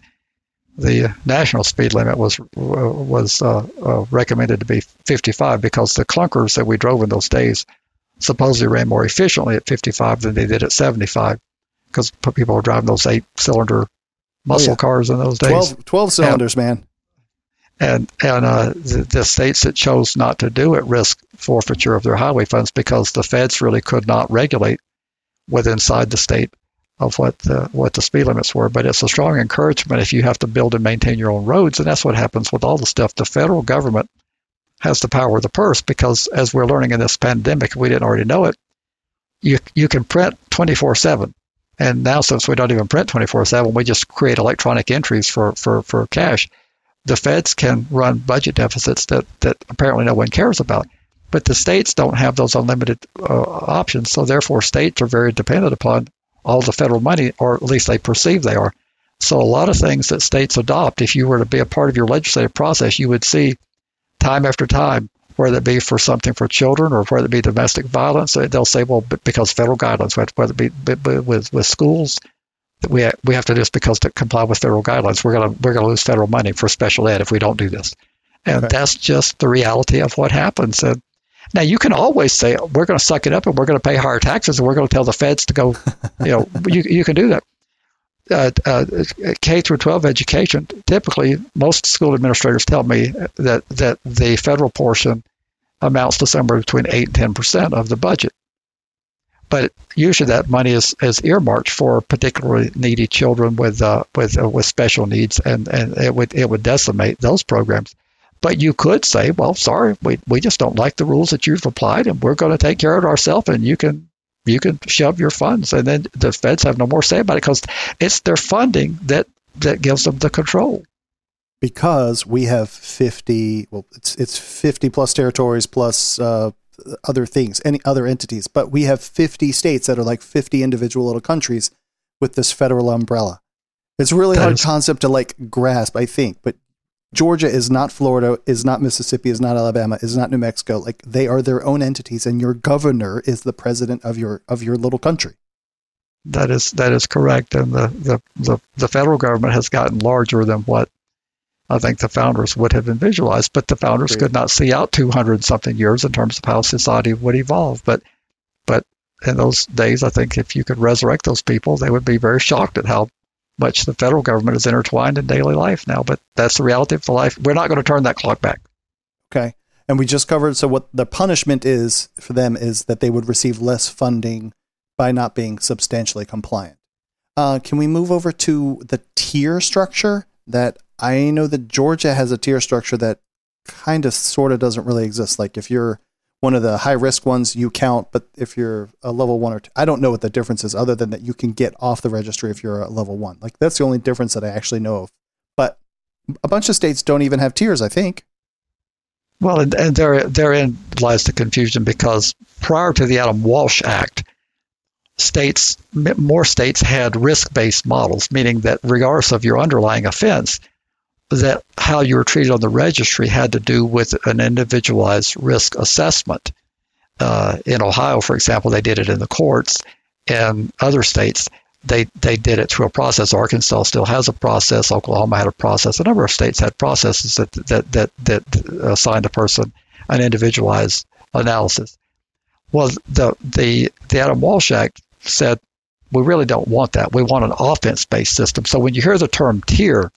Speaker 2: The national speed limit was was uh, uh, recommended to be fifty-five because the clunkers that we drove in those days supposedly ran more efficiently at fifty-five than they did at seventy-five, because people were driving those eight-cylinder muscle oh, yeah. cars in those days.
Speaker 1: twelve, twelve cylinders, and, man.
Speaker 2: And and uh, the, the states that chose not to do it risk forfeiture of their highway funds because the feds really could not regulate within inside the state of what the, what the speed limits were. But it's a strong encouragement if you have to build and maintain your own roads, and that's what happens with all the stuff. The federal government has the power of the purse because, as we're learning in this pandemic, if we didn't already know it, you you can print twenty-four seven. And now, since we don't even print twenty-four seven, we just create electronic entries for, for, for cash. The feds can run budget deficits that, that apparently no one cares about. But the states don't have those unlimited uh, options, so therefore states are very dependent upon all the federal money, or at least they perceive they are. So a lot of things that states adopt, if you were to be a part of your legislative process, you would see time after time, whether it be for something for children or whether it be domestic violence, they'll say, well, because federal guidelines, whether it be with, with schools, we have, we have to do this because to comply with federal guidelines, we're going to we're going to lose federal money for special ed if we don't do this. And okay. That's just the reality of what happens. And now you can always say, we're going to suck it up and we're going to pay higher taxes and we're going to tell the feds to go, you know, you you can do that. Uh, uh, K through twelve education, typically most school administrators tell me that, that the federal portion amounts to somewhere between eight and ten percent of the budget. But usually that money is, is earmarked for particularly needy children with uh, with uh, with special needs, and, and it would it would decimate those programs. But you could say, well, sorry, we we just don't like the rules that you've applied, and we're going to take care of it ourselves, and you can you can shove your funds, and then the feds have no more say about it because it's their funding that, that gives them the control.
Speaker 1: Because we have fifty, well, it's it's fifty plus territories plus uh, other things, any other entities, but we have fifty states that are like fifty individual little countries with this federal umbrella. It's a really
Speaker 2: That
Speaker 1: hard
Speaker 2: is-
Speaker 1: concept to like grasp, I think, but Georgia is not Florida, is not Mississippi, is not Alabama, is not New Mexico. Like they are their own entities, and your governor is the president of your of your little country.
Speaker 2: That is that is correct, and the, the, the, the federal government has gotten larger than what I think the founders would have visualized, but the founders
Speaker 1: Agreed.
Speaker 2: could not see out two hundred something years in terms of how society would evolve. But but in those days, I think if you could resurrect those people, they would be very shocked at how much the federal government is intertwined in daily life now. But that's the reality of the life. We're not going to turn that clock back.
Speaker 1: Okay. And we just covered, so what the punishment is for them is that they would receive less funding by not being substantially compliant. Uh, can we move over to the tier structure? That I know that Georgia has a tier structure that kind of sort of doesn't really exist. Like if you're one of the high risk ones, you count, but if you're a level one or two, I don't know what the difference is other than that you can get off the registry if you're a level one. Like that's the only difference that I actually know of. But a bunch of states don't even have tiers, I think.
Speaker 2: Well, and, and there, therein lies the confusion because prior to the Adam Walsh Act, states, more states had risk-based models, meaning that regardless of your underlying offense, that how you were treated on the registry had to do with an individualized risk assessment. Uh, in Ohio, for example, they did it in the courts. In other states, they they did it through a process. Arkansas still has a process. Oklahoma had a process. A number of states had processes that that that that assigned a person an individualized analysis. Well, the the the Adam Walsh Act said we really don't want that. We want an offense-based system. So when you hear the term tier,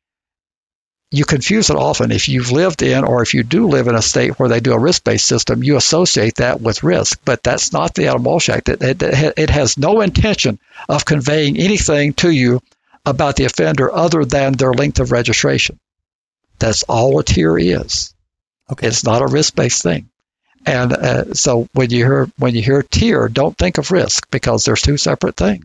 Speaker 2: you confuse it often. If you've lived in, or if you do live in a state where they do a risk-based system, you associate that with risk. But that's not the Adam Walsh Act. It, it, it has no intention of conveying anything to you about the offender other than their length of registration. That's all a tier is.
Speaker 1: Okay.
Speaker 2: It's not a risk-based thing. And uh, so when you hear when you hear tier, don't think of risk because there's two separate things.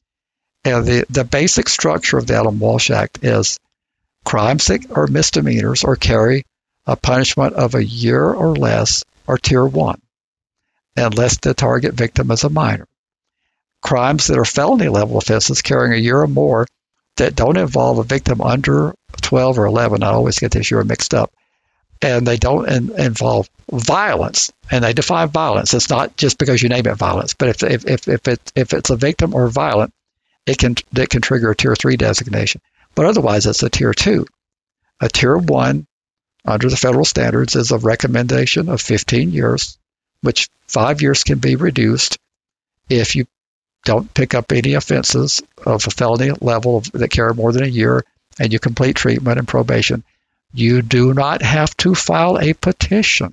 Speaker 2: And the, the basic structure of the Adam Walsh Act is crimes that are misdemeanors or carry a punishment of a year or less are tier one, unless the target victim is a minor. Crimes that are felony level offenses carrying a year or more that don't involve a victim under twelve or eleven, I always get this year mixed up, and they don't in, involve violence, and they define violence. It's not just because you name it violence, but if if if if, it, if it's a victim or violent, it can it can trigger a tier three designation. But otherwise, it's a tier two. A tier one, under the federal standards, is a recommendation of fifteen years, which five years can be reduced if you don't pick up any offenses of a felony level that carry more than a year, and you complete treatment and probation. You do not have to file a petition.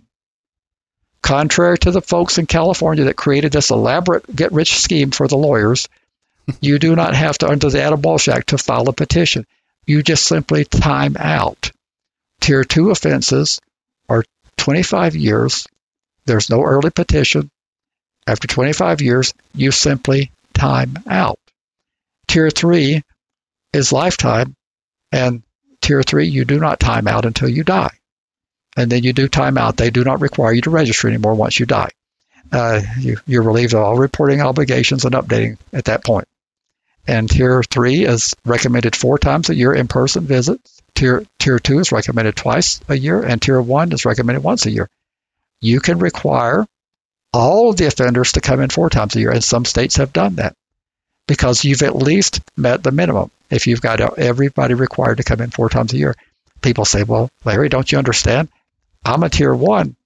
Speaker 2: Contrary to the folks in California that created this elaborate get-rich scheme for the lawyers, you do not have to, under the Adam Walsh Act, to file a petition. You just simply time out. Tier two offenses are twenty-five years. There's no early petition. After twenty-five years, you simply time out. Tier three is lifetime, and tier three, you do not time out until you die. And then you do time out. They do not require you to register anymore once you die. Uh, you, you're relieved of all reporting obligations and updating at that point. And tier three is recommended four times a year in-person visits. Tier tier two is recommended twice a year, and tier one is recommended once a year. You can require all of the offenders to come in four times a year, and some states have done that because you've at least met the minimum. If you've got everybody required to come in four times a year, people say, "Well, Larry, don't you understand? I'm a tier one,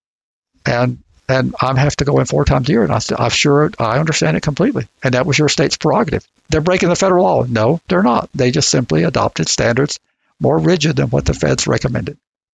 Speaker 2: and and I have to go in four times a year." And I said, "I'm sure I understand it completely." And that was your state's prerogative. They're breaking the federal law. No, they're not. They just simply adopted standards more rigid than what the feds recommended.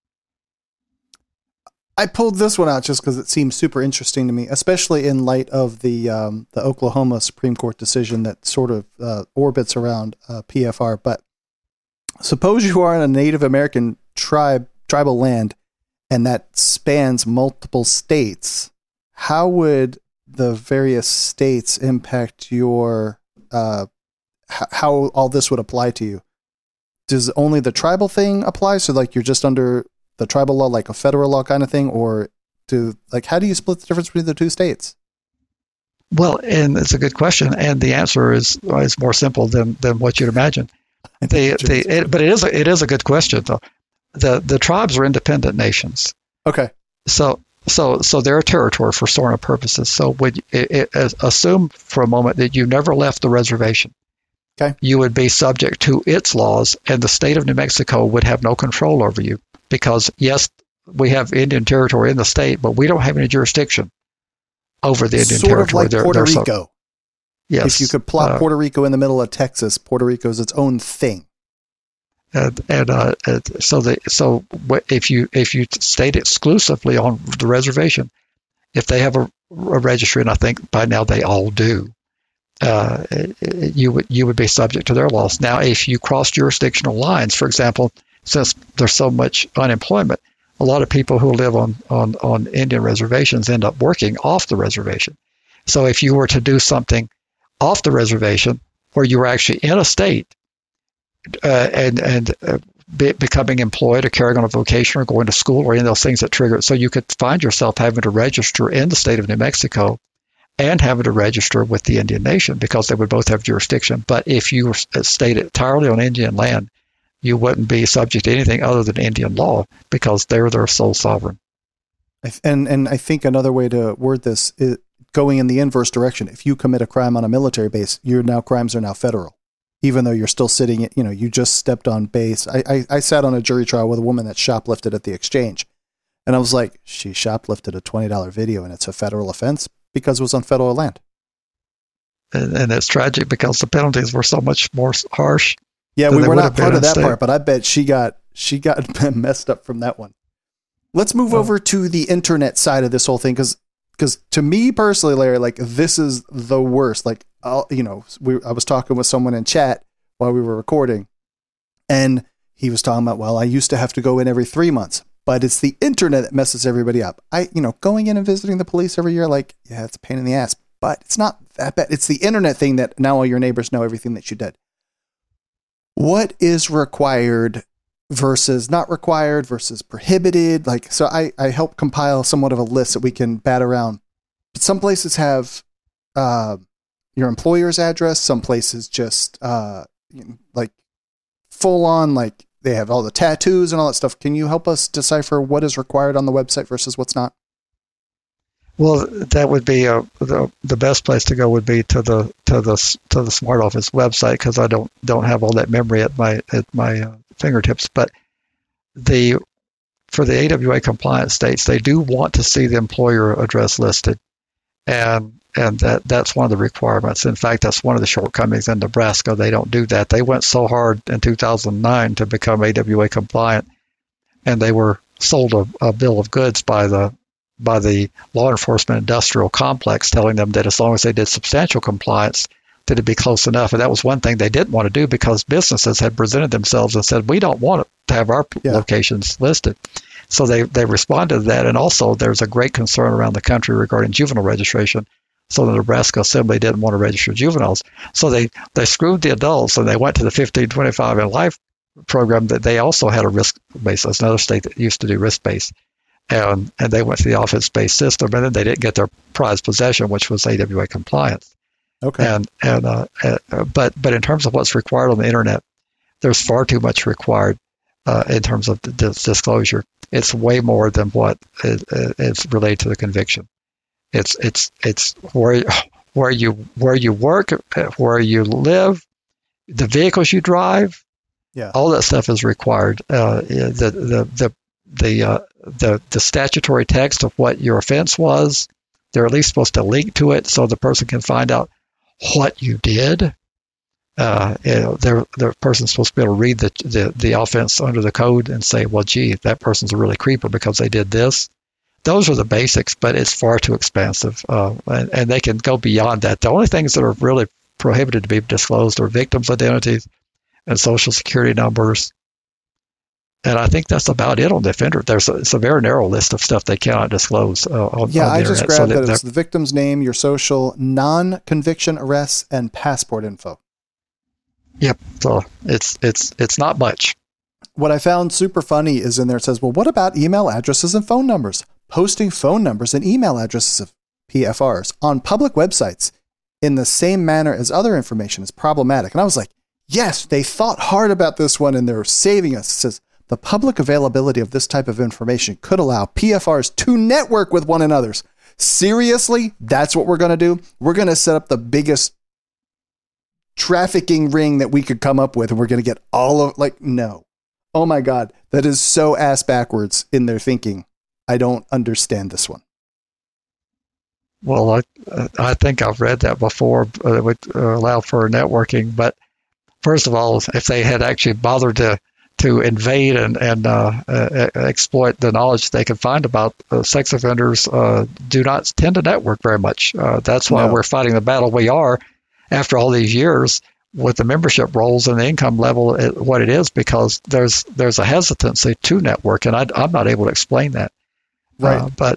Speaker 1: I pulled this one out just because it seems super interesting to me, especially in light of the um, the Oklahoma Supreme Court decision that sort of uh, orbits around uh, P F R. But suppose you are in a Native American tribe tribal land, and that spans multiple states. How would the various states impact your uh, h- how all this would apply to you? Does only the tribal thing apply? So like you're just under the tribal law, like a federal law kind of thing, or do like how do you split the difference between the two states?
Speaker 2: Well, and it's a good question, and the answer is is more simple than, than what you'd imagine. The, the, it, but it is a, it is a good question though. The the tribes are independent nations.
Speaker 1: Okay.
Speaker 2: So so so they're a territory for SORNA purposes. So would it, it, assume for a moment that you never left the reservation.
Speaker 1: Okay.
Speaker 2: You would be subject to its laws, and the state of New Mexico would have no control over you because yes, we have Indian territory in the state, but we don't have any jurisdiction over the Indian
Speaker 1: sort
Speaker 2: territory.
Speaker 1: Of like
Speaker 2: they're,
Speaker 1: Puerto
Speaker 2: they're
Speaker 1: Rico.
Speaker 2: So, yes.
Speaker 1: If you could plop
Speaker 2: uh,
Speaker 1: Puerto Rico in the middle of Texas, Puerto Rico is its own thing.
Speaker 2: And, and uh, so the so if you if you stayed exclusively on the reservation, if they have a, a registry, and I think by now they all do, uh, you would you would be subject to their laws. Now, if you cross jurisdictional lines, for example, since there's so much unemployment, a lot of people who live on on on Indian reservations end up working off the reservation. So if you were to do something off the reservation where you were actually in a state, Uh, and and uh, be, becoming employed or carrying on a vocation or going to school or any of those things that trigger it. So you could find yourself having to register in the state of New Mexico and having to register with the Indian nation because they would both have jurisdiction. But if you were stayed entirely on Indian land, you wouldn't be subject to anything other than Indian law because they're their sole sovereign.
Speaker 1: And and I think another way to word this is going in the inverse direction. If you commit a crime on a military base, your now crimes are now federal. Even though you're still sitting, you know, you just stepped on base. I, I, I sat on a jury trial with a woman that shoplifted at the exchange. And I was like, she shoplifted a twenty dollars video and it's a federal offense because it was on federal land.
Speaker 2: And, and it's tragic because the penalties were so much more harsh.
Speaker 1: Yeah, we were not part of that
Speaker 2: state.
Speaker 1: part, but I bet she got she got messed up from that one. Let's move oh. over to the internet side of this whole thing because because to me personally, Larry, like this is the worst. Like, I'll, you know, we I was talking with someone in chat while we were recording, and he was talking about, well, I used to have to go in every three months, but it's the internet that messes everybody up. I, you know, going in and visiting the police every year, like, yeah, it's a pain in the ass, but it's not that bad. It's the internet thing that now all your neighbors know everything that you did. What is required versus not required versus prohibited? Like, so I, I help compile somewhat of a list that we can bat around. But some places have uh, your employer's address. Some places just uh, like full on, like they have all the tattoos and all that stuff. Can you help us decipher what is required on the website versus what's not?
Speaker 2: Well, that would be a, the the best place to go would be to the to the to the Smart Office website because I don't don't have all that memory at my at my uh, fingertips. But the for the A W A compliant states, they do want to see the employer address listed, and and that that's one of the requirements. In fact, that's one of the shortcomings in Nebraska. They don't do that. They went so hard in two thousand nine to become A W A compliant, and they were sold a, a bill of goods by the by the law enforcement industrial complex telling them that as long as they did substantial compliance, that it'd be close enough. And that was one thing they didn't want to do because businesses had presented themselves and said, we don't want to have our yeah. locations listed. So they, they responded to that. And also there's a great concern around the country regarding juvenile registration. So the Nebraska Assembly didn't want to register juveniles. So they, they screwed the adults and they went to the fifteen twenty-five and life program that they also had a risk-based. That's another state that used to do risk-based. And, and they went to the offense-based system, and then they didn't get their prized possession, which was A W A compliance.
Speaker 1: Okay.
Speaker 2: And and uh, uh, but but in terms of what's required on the internet, there's far too much required uh, in terms of this disclosure. It's way more than what is, is related to the conviction. It's it's it's where where you where you work, where you live, the vehicles you drive.
Speaker 1: Yeah.
Speaker 2: All that stuff is required. Uh, the the the the uh, the the statutory text of what your offense was. They're at least supposed to link to it so the person can find out what you did. Uh, you know, they're, the person's supposed to be able to read the, the the offense under the code and say, well, gee, that person's a really creeper because they did this. Those are the basics, but it's far too expansive, uh, and, and they can go beyond that. The only things that are really prohibited to be disclosed are victims' identities and social security numbers. and I think that's about it on the offender. There's a, it's a very narrow list of stuff they cannot disclose. Uh, on,
Speaker 1: yeah,
Speaker 2: on
Speaker 1: I
Speaker 2: the
Speaker 1: just
Speaker 2: internet.
Speaker 1: grabbed
Speaker 2: So
Speaker 1: that it's the victim's name, your social, non-conviction arrests, and passport info.
Speaker 2: Yep. So it's it's it's not much.
Speaker 1: What I found super funny is in there, it says, well, what about email addresses and phone numbers? Posting phone numbers and email addresses of P F Rs on public websites in the same manner as other information is problematic. And I was like, yes, they thought hard about this one and they're saving us. It says, the public availability of this type of information could allow P F Rs to network with one another. Seriously? That's what we're going to do? We're going to set up the biggest trafficking ring that we could come up with, and we're going to get all of, like, no. Oh my God, that is so ass backwards in their thinking. I don't understand this one.
Speaker 2: Well, I I think I've read that before. Uh, it would uh, allow for networking, but first of all, if they had actually bothered to to invade and and uh, uh, exploit the knowledge they could find about uh, sex offenders, uh, do not tend to network very much. Uh, that's why
Speaker 1: No.
Speaker 2: we're fighting the battle we are after all these years with the membership rolls and the income level at what it is, because there's there's a hesitancy to network, and I, I'm not able to explain that.
Speaker 1: Right.
Speaker 2: Uh, but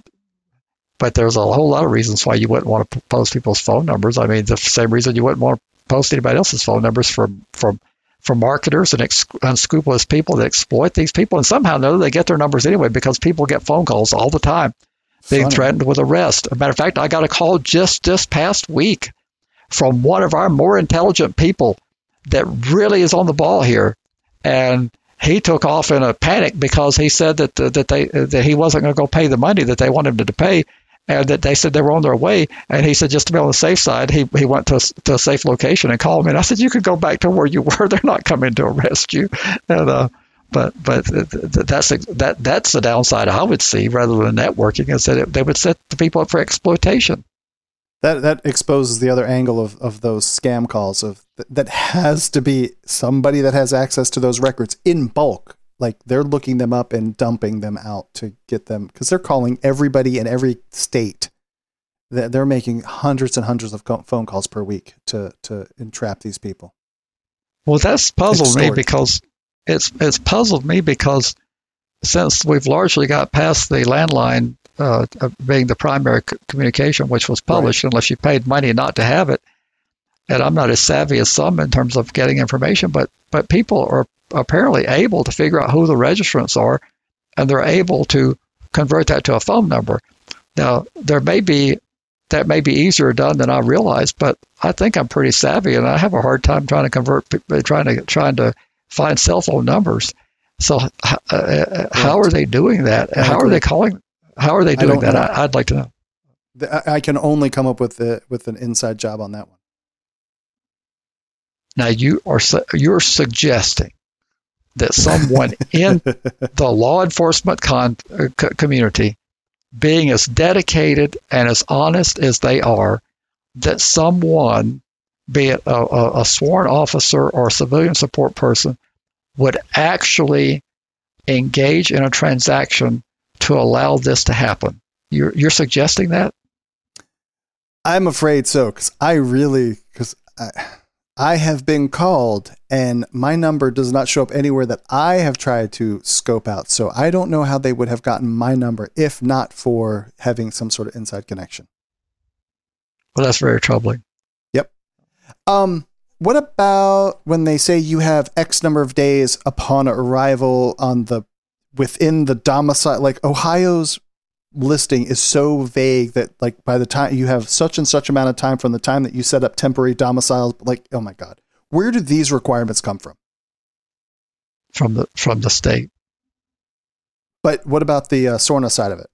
Speaker 2: but there's a whole lot of reasons why you wouldn't want to post people's phone numbers. I mean, the same reason you wouldn't want to post anybody else's phone numbers from from from marketers and ex- unscrupulous people that exploit these people, and somehow or another they get their numbers anyway, because people get phone calls all the time being
Speaker 1: Funny.
Speaker 2: threatened with arrest. As a matter of fact, I got a call just this past week from one of our more intelligent people that really is on the ball here, and he took off in a panic because he said that uh, that they uh, that he wasn't going to go pay the money that they wanted him to pay, and that they said they were on their way. And he said, just to be on the safe side, he he went to a, to a safe location and called me. And I said, you could go back to where you were. They're not coming to arrest you. And uh, but but that's that that's the downside I would see, rather than networking, is that it, they would set the people up for exploitation.
Speaker 1: That that exposes the other angle of, of those scam calls. Of that has to be somebody that has access to those records in bulk. Like, they're looking them up and dumping them out to get them, because they're calling everybody in every state. They're making hundreds and hundreds of phone calls per week to to entrap these people.
Speaker 2: Well, that's puzzled
Speaker 1: Extort.
Speaker 2: me because it's it's puzzled me because since we've largely got past the landline uh, being the primary c- communication, which was published, right, unless you paid money not to have it. And I'm not as savvy as some in terms of getting information, but but people are apparently able to figure out who the registrants are, and they're able to convert that to a phone number. Now, there may be that may be easier done than I realized, but I think I'm pretty savvy, and I have a hard time trying to convert, trying to trying to find cell phone numbers. So, uh, how are they doing that?
Speaker 1: I
Speaker 2: How
Speaker 1: agree.
Speaker 2: are they calling? How are they
Speaker 1: I
Speaker 2: doing
Speaker 1: don't
Speaker 2: that?
Speaker 1: know.
Speaker 2: I, I'd like to know.
Speaker 1: I, I can only come up with the, with an inside job on that one.
Speaker 2: Now, you are su- you're suggesting that someone in the law enforcement con- uh, co- community, being as dedicated and as honest as they are, that someone, be it a, a, a sworn officer or a civilian support person, would actually engage in a transaction to allow this to happen. You're, you're suggesting that?
Speaker 1: I'm afraid so, because I really, because I, I have been called and my number does not show up anywhere that I have tried to scope out. So I don't know how they would have gotten my number if not for having some sort of inside connection.
Speaker 2: Well, that's very troubling.
Speaker 1: Yep. Um, what about when they say you have X number of days upon arrival on the within the domicile? Like, Ohio's listing is so vague that, like, by the time you have such and such amount of time from the time that you set up temporary domiciles, like, oh my God, where do these requirements come from?
Speaker 2: From the from the state.
Speaker 1: But what about the uh, SORNA side of it?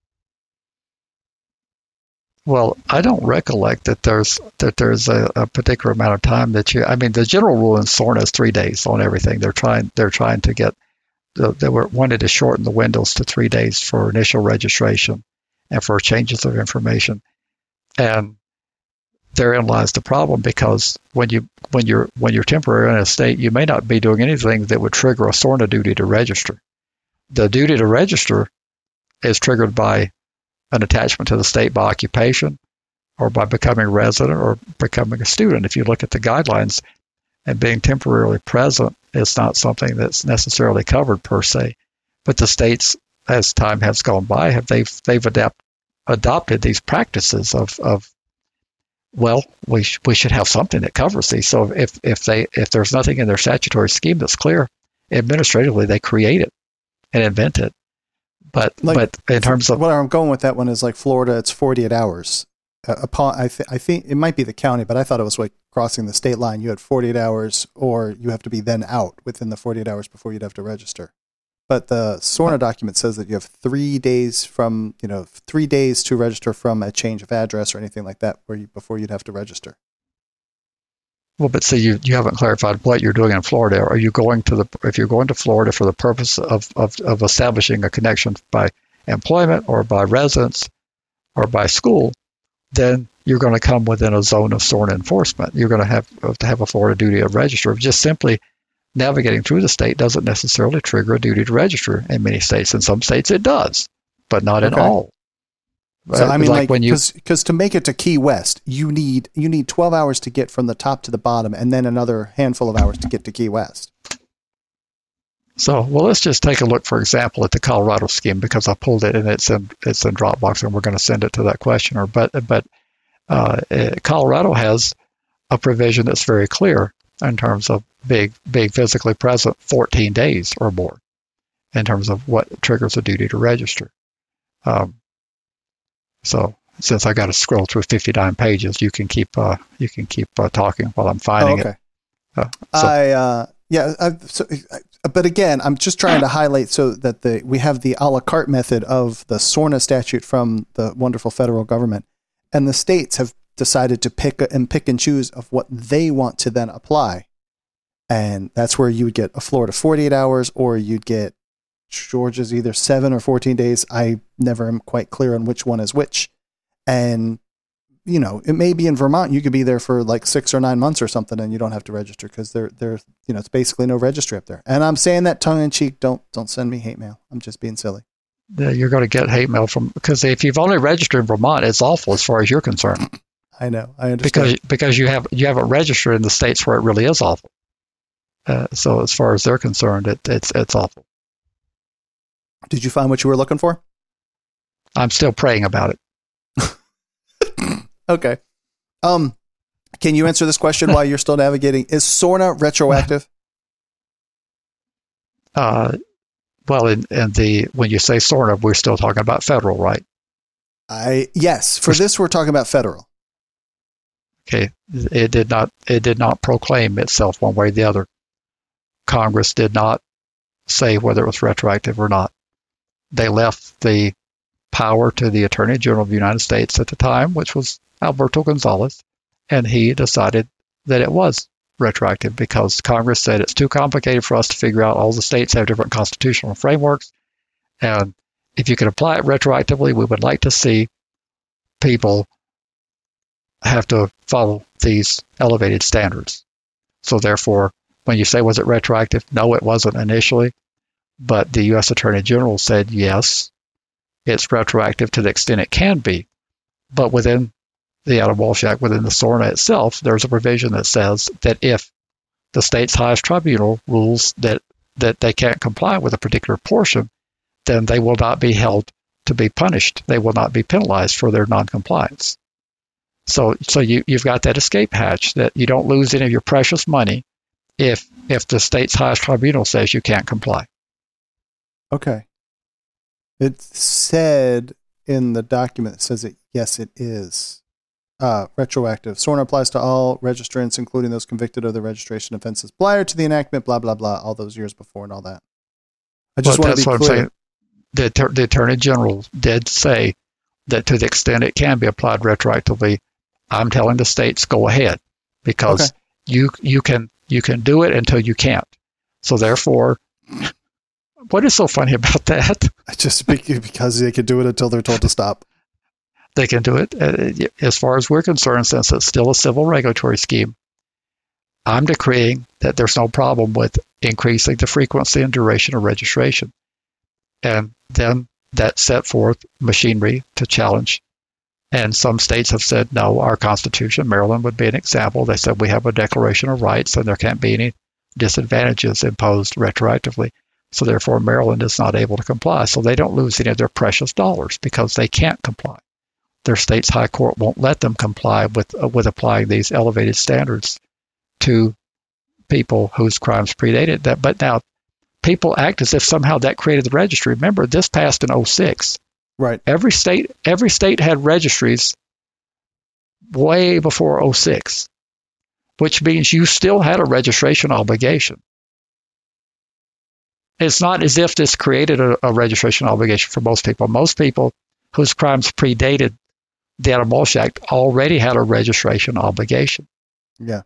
Speaker 2: Well, I don't recollect that there's that there's a, a particular amount of time that you. I mean, the general rule in SORNA is three days on everything. They're trying they're trying to get. They were wanted to shorten the windows to three days for initial registration and for changes of information. And therein lies the problem, because when you when you're when you're temporary in a state, you may not be doing anything that would trigger a SORNA duty to register. The duty to register is triggered by an attachment to the state by occupation, or by becoming a resident, or becoming a student. If you look at the guidelines, and being temporarily present is not something that's necessarily covered per se. But the states, as time has gone by, have they've they've adapt, adopted these practices of of well, we sh- we should have something that covers these. So if if they if there's nothing in their statutory scheme that's clear, administratively they create it and invent it. But like, but in terms of
Speaker 1: what I'm going with that one is like Florida, it's forty-eight hours. Uh, upon I th- I think it might be the county, but I thought it was like crossing the state line. You had forty-eight hours, or you have to be then out within the forty-eight hours before you'd have to register. But the SORNA document says that you have three days from, you know, three days to register from a change of address or anything like that, where you, before you'd have to register.
Speaker 2: Well, but see, you, you haven't clarified what you're doing in Florida. Are you going to the, if you're going to Florida for the purpose of, of, of establishing a connection by employment or by residence or by school, then you're going to come within a zone of SORNA enforcement. You're going to have to have a Florida duty of register. Just simply navigating through the state doesn't necessarily trigger a duty to register in many states. In some states it does, but not in
Speaker 1: okay.
Speaker 2: all.
Speaker 1: So I mean, like,
Speaker 2: when you,
Speaker 1: because to make it to Key West, you need you need twelve hours to get from the top to the bottom, and then another handful of hours to get to Key West.
Speaker 2: So, well, let's just take a look, for example, at the Colorado scheme, because I pulled it and it's in it's in Dropbox, and we're going to send it to that questioner. But but uh, Colorado has a provision that's very clear in terms of being being physically present fourteen days or more, in terms of what triggers a duty to register. Um, so since I got to scroll through fifty-nine pages, you can keep uh, you can keep uh, talking while I'm finding
Speaker 1: oh, okay.
Speaker 2: it. Uh, so.
Speaker 1: I uh, yeah, I, so, I, but again, I'm just trying to highlight so that the we have the a la carte method of the SORNA statute from the wonderful federal government, and the states have decided to pick and pick and choose of what they want to then apply. And that's where you would get a Florida forty-eight hours, or you'd get Georgia's either seven or fourteen days. I never am quite clear on which one is which. And, you know, it may be in Vermont, you could be there for like six or nine months or something, and you don't have to register because there, there, you know, it's basically no registry up there. And I'm saying that tongue in cheek. Don't, don't send me hate mail. I'm just being silly.
Speaker 2: Yeah, you're going to get hate mail from, because if you've only registered in Vermont, it's awful as far as you're concerned.
Speaker 1: I know. I understand.
Speaker 2: Because, because you have, you haven't registered in the states where it really is awful. Uh, so as far as they're concerned, it, it's it's awful.
Speaker 1: Did you find what you were looking for?
Speaker 2: I'm still praying about it.
Speaker 1: Okay. Um, can you answer this question while you're still navigating? Is SORNA retroactive?
Speaker 2: Uh, well, in, in the when you say SORNA, we're still talking about federal, right?
Speaker 1: I yes. For this, we're talking about federal.
Speaker 2: Okay. It did not. It did not proclaim itself one way or the other. Congress did not say whether it was retroactive or not. They left the power to the Attorney General of the United States at the time, which was Alberto Gonzales, and he decided that it was retroactive because Congress said it's too complicated for us to figure out. All the states have different constitutional frameworks, and if you could apply it retroactively, we would like to see people have to follow these elevated standards. So therefore, when you say, was it retroactive? No, it wasn't initially. But the U S Attorney General said, yes, it's retroactive to the extent it can be. But within the Adam Walsh Act, within the SORNA itself, there's a provision that says that if the state's highest tribunal rules that, that they can't comply with a particular portion, then they will not be held to be punished. They will not be penalized for their noncompliance. So, so you, you've got that escape hatch that you don't lose any of your precious money if if the state's highest tribunal says you can't comply.
Speaker 1: Okay. It said in the document, it says that, yes, it is uh, retroactive. SORNA applies to all registrants, including those convicted of the registration offenses prior to the enactment, blah, blah, blah, all those years before and all that. I just
Speaker 2: well,
Speaker 1: want to be clear.
Speaker 2: The, the Attorney General did say that to the extent it can be applied retroactively, I'm telling the states, go ahead, because okay. you you can you can do it until you can't. So therefore, what is so funny about that?
Speaker 1: I just because they can do it until they're told to stop.
Speaker 2: They can do it. As far as we're concerned, since it's still a civil regulatory scheme, I'm decreeing that there's no problem with increasing the frequency and duration of registration. And then that set forth machinery to challenge And some states have said, no, our Constitution, Maryland would be an example. They said we have a Declaration of Rights and there can't be any disadvantages imposed retroactively. So therefore, Maryland is not able to comply. So they don't lose any of their precious dollars because they can't comply. Their state's high court won't let them comply with uh, with applying these elevated standards to people whose crimes predated that. But now people act as if somehow that created the registry. Remember, this passed in oh six.
Speaker 1: Right.
Speaker 2: Every state, every state had registries way before oh six, which means you still had a registration obligation. It's not as if this created a, a registration obligation for most people. Most people whose crimes predated the Anti-Mulch Act already had a registration obligation.
Speaker 1: Yeah.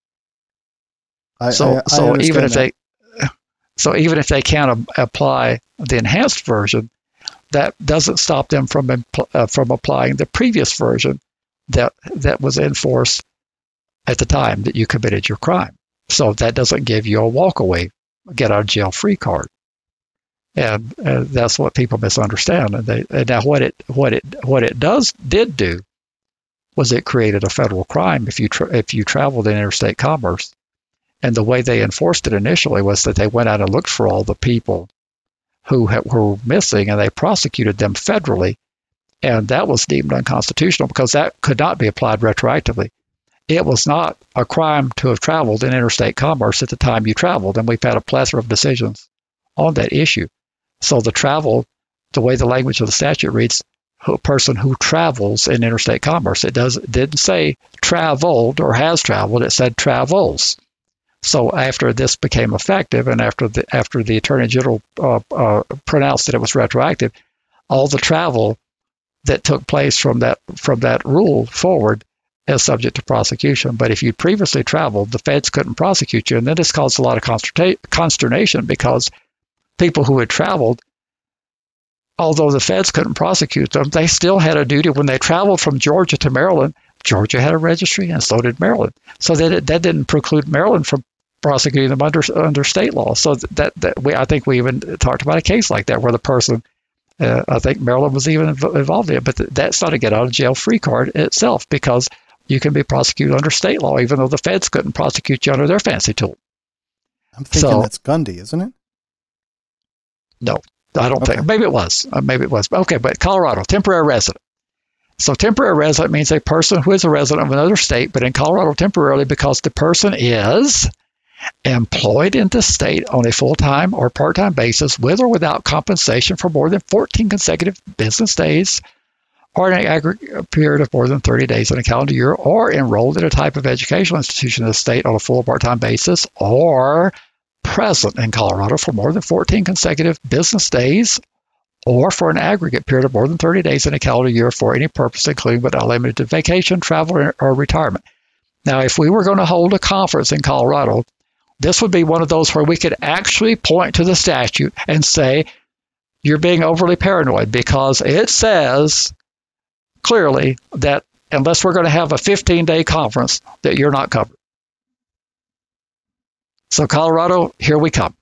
Speaker 1: I,
Speaker 2: so,
Speaker 1: I, I
Speaker 2: so even if
Speaker 1: that.
Speaker 2: they, so even if they can't a, apply the enhanced version, that doesn't stop them from uh, from applying the previous version that that was in force at the time that you committed your crime. So that doesn't give you a walkaway, get out of jail free card, and uh, that's what people misunderstand. And, they, and now what it what it what it does did do was it created a federal crime if you tra- if you traveled in interstate commerce. And the way they enforced it initially was that they went out and looked for all the people who ha- were missing, and they prosecuted them federally. And that was deemed unconstitutional because that could not be applied retroactively. It was not a crime to have traveled in interstate commerce at the time you traveled, and we've had a plethora of decisions on that issue. So the travel, the way the language of the statute reads, a person who travels in interstate commerce, it does it didn't say traveled or has traveled, it said travels. So after this became effective, and after the after the Attorney General uh, uh, pronounced that it was retroactive, all the travel that took place from that from that rule forward is subject to prosecution. But if you previously traveled, the feds couldn't prosecute you, and then this caused a lot of consterna- consternation because people who had traveled, although the feds couldn't prosecute them, they still had a duty when they traveled from Georgia to Maryland. Georgia had a registry, and so did Maryland. So that that didn't preclude Maryland from prosecuting them under under state law. So that that we I think we even talked about a case like that where the person, uh, I think Maryland was even involved in it, but that's not a get out of jail free card itself because you can be prosecuted under state law even though the feds couldn't prosecute you under their fancy tool.
Speaker 1: I'm thinking
Speaker 2: so,
Speaker 1: that's Gundy, isn't it?
Speaker 2: No, I don't
Speaker 1: okay.
Speaker 2: think. Maybe it was. Uh, maybe it was. Okay, but Colorado, temporary resident. So temporary resident means a person who is a resident of another state, but in Colorado temporarily because the person is employed in the state on a full-time or part-time basis with or without compensation for more than fourteen consecutive business days or an aggregate period of more than thirty days in a calendar year, or enrolled in a type of educational institution in the state on a full or part-time basis, or present in Colorado for more than fourteen consecutive business days or for an aggregate period of more than thirty days in a calendar year for any purpose, including but not limited to vacation, travel, or retirement. Now, if we were going to hold a conference in Colorado, this would be one of those where we could actually point to the statute and say, you're being overly paranoid because it says clearly that unless we're going to have a fifteen-day conference, that you're not covered. So Colorado, here we come.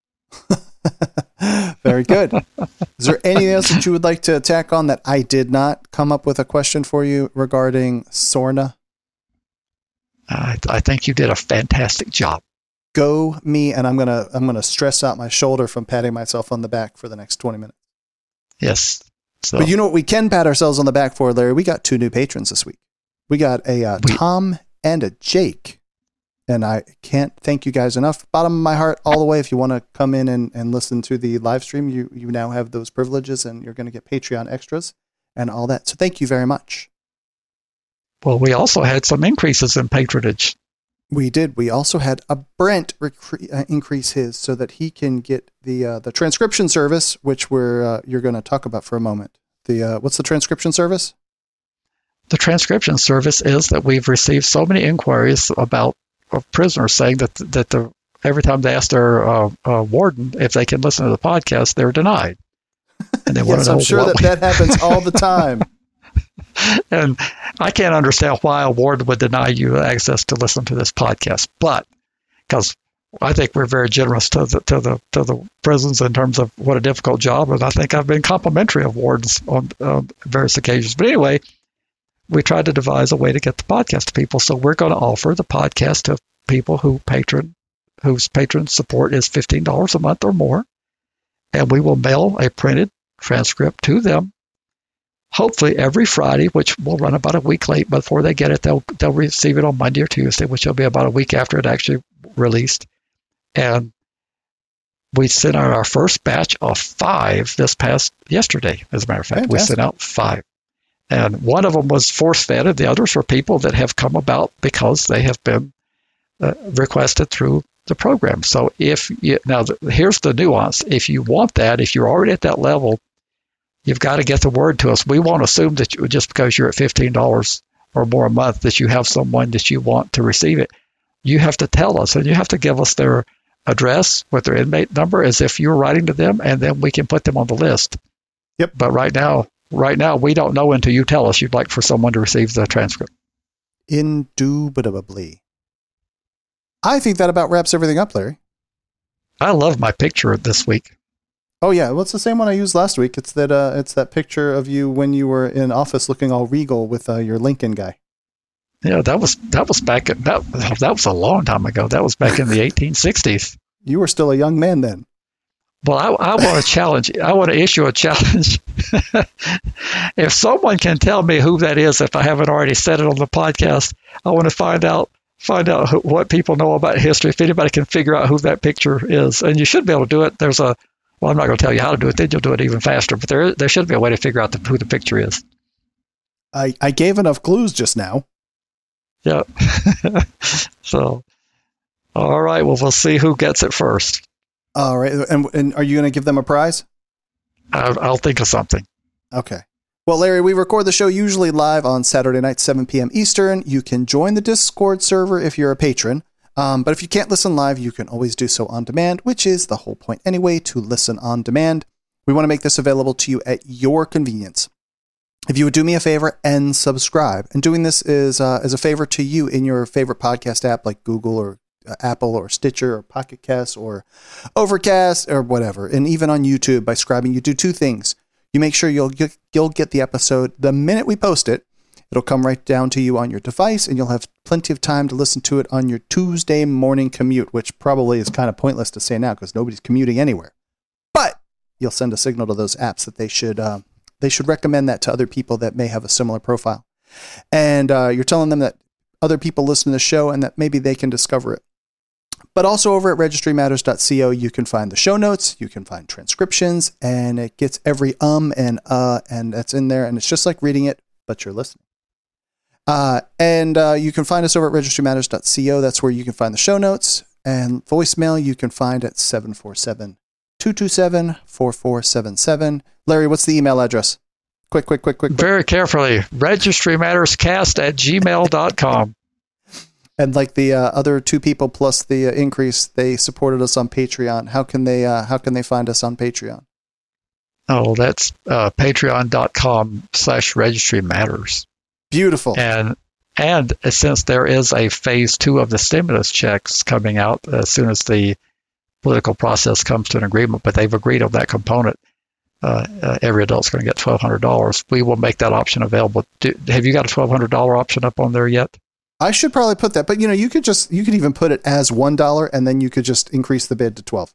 Speaker 1: Very good. Is there anything else that you would like to tack on that I did not come up with a question for you regarding SORNA?
Speaker 2: I, I think you did a fantastic job.
Speaker 1: Go me, and I'm gonna I'm gonna stress out my shoulder from patting myself on the back for the next twenty minutes.
Speaker 2: Yes. So.
Speaker 1: But you know what we can pat ourselves on the back for, Larry? We got two new patrons this week. We got a uh, Tom and a Jake. And I can't thank you guys enough. Bottom of my heart, all the way. If you want to come in and, and listen to the live stream, you, you now have those privileges and you're going to get Patreon extras and all that. So thank you very much.
Speaker 2: Well, we also had some increases in patronage.
Speaker 1: We did. We also had a Brent recre- uh, increase his so that he can get the uh, the transcription service, which we're uh, you're going to talk about for a moment. The uh, what's the transcription service?
Speaker 2: The transcription service is that we've received so many inquiries about of prisoners saying that that the every time they ask their uh, uh, warden if they can listen to the podcast, they're denied. And they
Speaker 1: yes,
Speaker 2: want to know
Speaker 1: I'm sure that
Speaker 2: we-
Speaker 1: that happens all the time.
Speaker 2: And I can't understand why a warden would deny you access to listen to this podcast, but because I think we're very generous to the to the to the prisons in terms of what a difficult job, and I think I've been complimentary of wardens on uh, various occasions. But anyway, we tried to devise a way to get the podcast to people. So we're going to offer the podcast to people who patron, whose patron support is fifteen dollars a month or more. And we will mail a printed transcript to them, hopefully every Friday, which will run about a week late. Before they get it, they'll they'll receive it on Monday or Tuesday, which will be about a week after it actually released. And we sent out our first batch of five this past yesterday, as a matter of fact. Fantastic. We sent out five. And one of them was force-fed, and the others were people that have come about because they have been uh, requested through the program. So if you, now the, here's the nuance. If you want that, if you're already at that level, you've got to get the word to us. We won't assume that you, just because you're at fifteen dollars or more a month that you have someone that you want to receive it. You have to tell us, and you have to give us their address with their inmate number as if you're writing to them, and then we can put them on the list.
Speaker 1: Yep.
Speaker 2: But right now, right now, we don't know until you tell us you'd like for someone to receive the transcript.
Speaker 1: Indubitably. I think that about wraps everything up, Larry.
Speaker 2: I love my picture this week.
Speaker 1: Oh yeah, well, it's the same one I used last week. It's that uh, it's that picture of you when you were in office, looking all regal with uh, your Lincoln guy.
Speaker 2: Yeah, that was that was back at, that that was a long time ago. That was back in the eighteen sixties.
Speaker 1: You were still a young man then.
Speaker 2: Well, I, I want to challenge. I want to issue a challenge. If someone can tell me who that is, if I haven't already said it on the podcast, I want to find out find out who, what people know about history. If anybody can figure out who that picture is, and you should be able to do it. There's a well, I'm not going to tell you how to do it. Then you'll do it even faster. But there there should be a way to figure out the, who the picture is.
Speaker 1: I I gave enough clues just now.
Speaker 2: Yeah. So, all right. Well, we'll see who gets it first.
Speaker 1: All right. And, and are you going to give them a prize?
Speaker 2: I'll, I'll think of something.
Speaker 1: Okay. Well, Larry, we record the show usually live on Saturday night, seven p.m. Eastern. You can join the Discord server if you're a patron. Um, but if you can't listen live, you can always do so on demand, which is the whole point anyway, to listen on demand. We want to make this available to you at your convenience. If you would do me a favor and subscribe, and doing this is uh, as a favor to you in your favorite podcast app like Google or uh, Apple or Stitcher or Pocket Cast or Overcast or whatever, and even on YouTube by subscribing, you do two things. You make sure you'll get, you'll get the episode the minute we post it. It'll come right down to you on your device, and you'll have plenty of time to listen to it on your Tuesday morning commute, which probably is kind of pointless to say now because nobody's commuting anywhere. But you'll send a signal to those apps that they should uh, they should recommend that to other people that may have a similar profile. And uh, you're telling them that other people listen to the show and that maybe they can discover it. But also over at registry matters dot co, you can find the show notes, you can find transcriptions, and it gets every um and uh, and that's in there. And it's just like reading it, but you're listening. Uh, and uh, you can find us over at registry matters dot co. That's where you can find the show notes. And voicemail you can find at seven four seven, two two seven, four four seven seven. Larry, what's the email address? Quick, quick, quick, quick. quick.
Speaker 2: Very carefully. registry matters cast at gmail dot com.
Speaker 1: And like the uh, other two people plus the uh, increase, they supported us on Patreon. How can they uh, how can they find us on Patreon?
Speaker 2: Oh, that's uh, patreon dot com slash registry matters.
Speaker 1: Beautiful.
Speaker 2: And and since there is a phase two of the stimulus checks coming out as soon as the political process comes to an agreement, but they've agreed on that component, uh, uh, every adult's going to get twelve hundred dollars. We will make that option available. Do, have you got a twelve hundred dollars option up on there yet?
Speaker 1: I should probably put that, but you know, you could just, you could even put it as one dollar and then you could just increase the bid to twelve.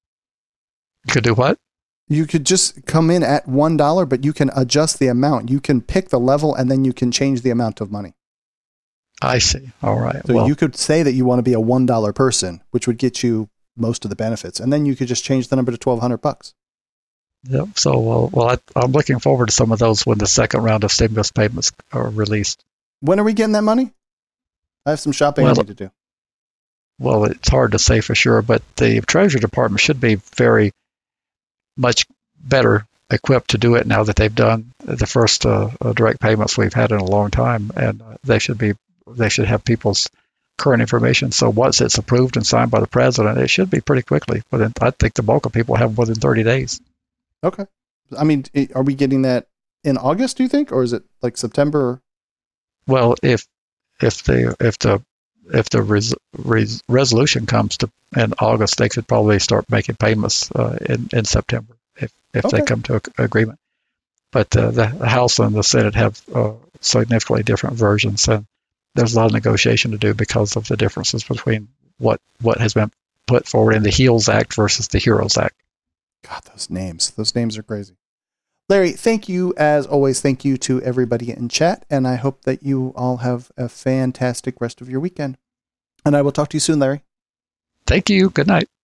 Speaker 2: You could do what?
Speaker 1: You could just come in at one dollar, but you can adjust the amount. You can pick the level and then you can change the amount of money.
Speaker 2: I see. All right.
Speaker 1: So
Speaker 2: well,
Speaker 1: you could say that you want to be a one dollar person, which would get you most of the benefits. And then you could just change the number to twelve hundred bucks.
Speaker 2: Yep. So, well, well I, I'm looking forward to some of those when the second round of stimulus payments are released.
Speaker 1: When are we getting that money? I have some shopping
Speaker 2: well,
Speaker 1: I need to do.
Speaker 2: Well, it's hard to say for sure, but the Treasury Department should be very much better equipped to do it now that they've done the first uh, uh, direct payments we've had in a long time, and uh, they should be they should have people's current information. So once it's approved and signed by the president, it should be pretty quickly. Within, I think the bulk of people have within thirty days.
Speaker 1: Okay. I mean, are we getting that in August, do you think, or is it like September?
Speaker 2: Well, if if the if the if the res, res, resolution comes to in August, they could probably start making payments uh, in in September if if okay. they come to an agreement. But uh, the House and the Senate have uh, significantly different versions. And there's a lot of negotiation to do because of the differences between what, what has been put forward in the HEALS Act versus the HEROES Act.
Speaker 1: God, those names. Those names are crazy. Larry, thank you as always. Thank you to everybody in chat, and I hope that you all have a fantastic rest of your weekend. And I will talk to you soon, Larry.
Speaker 2: Thank you. Good night.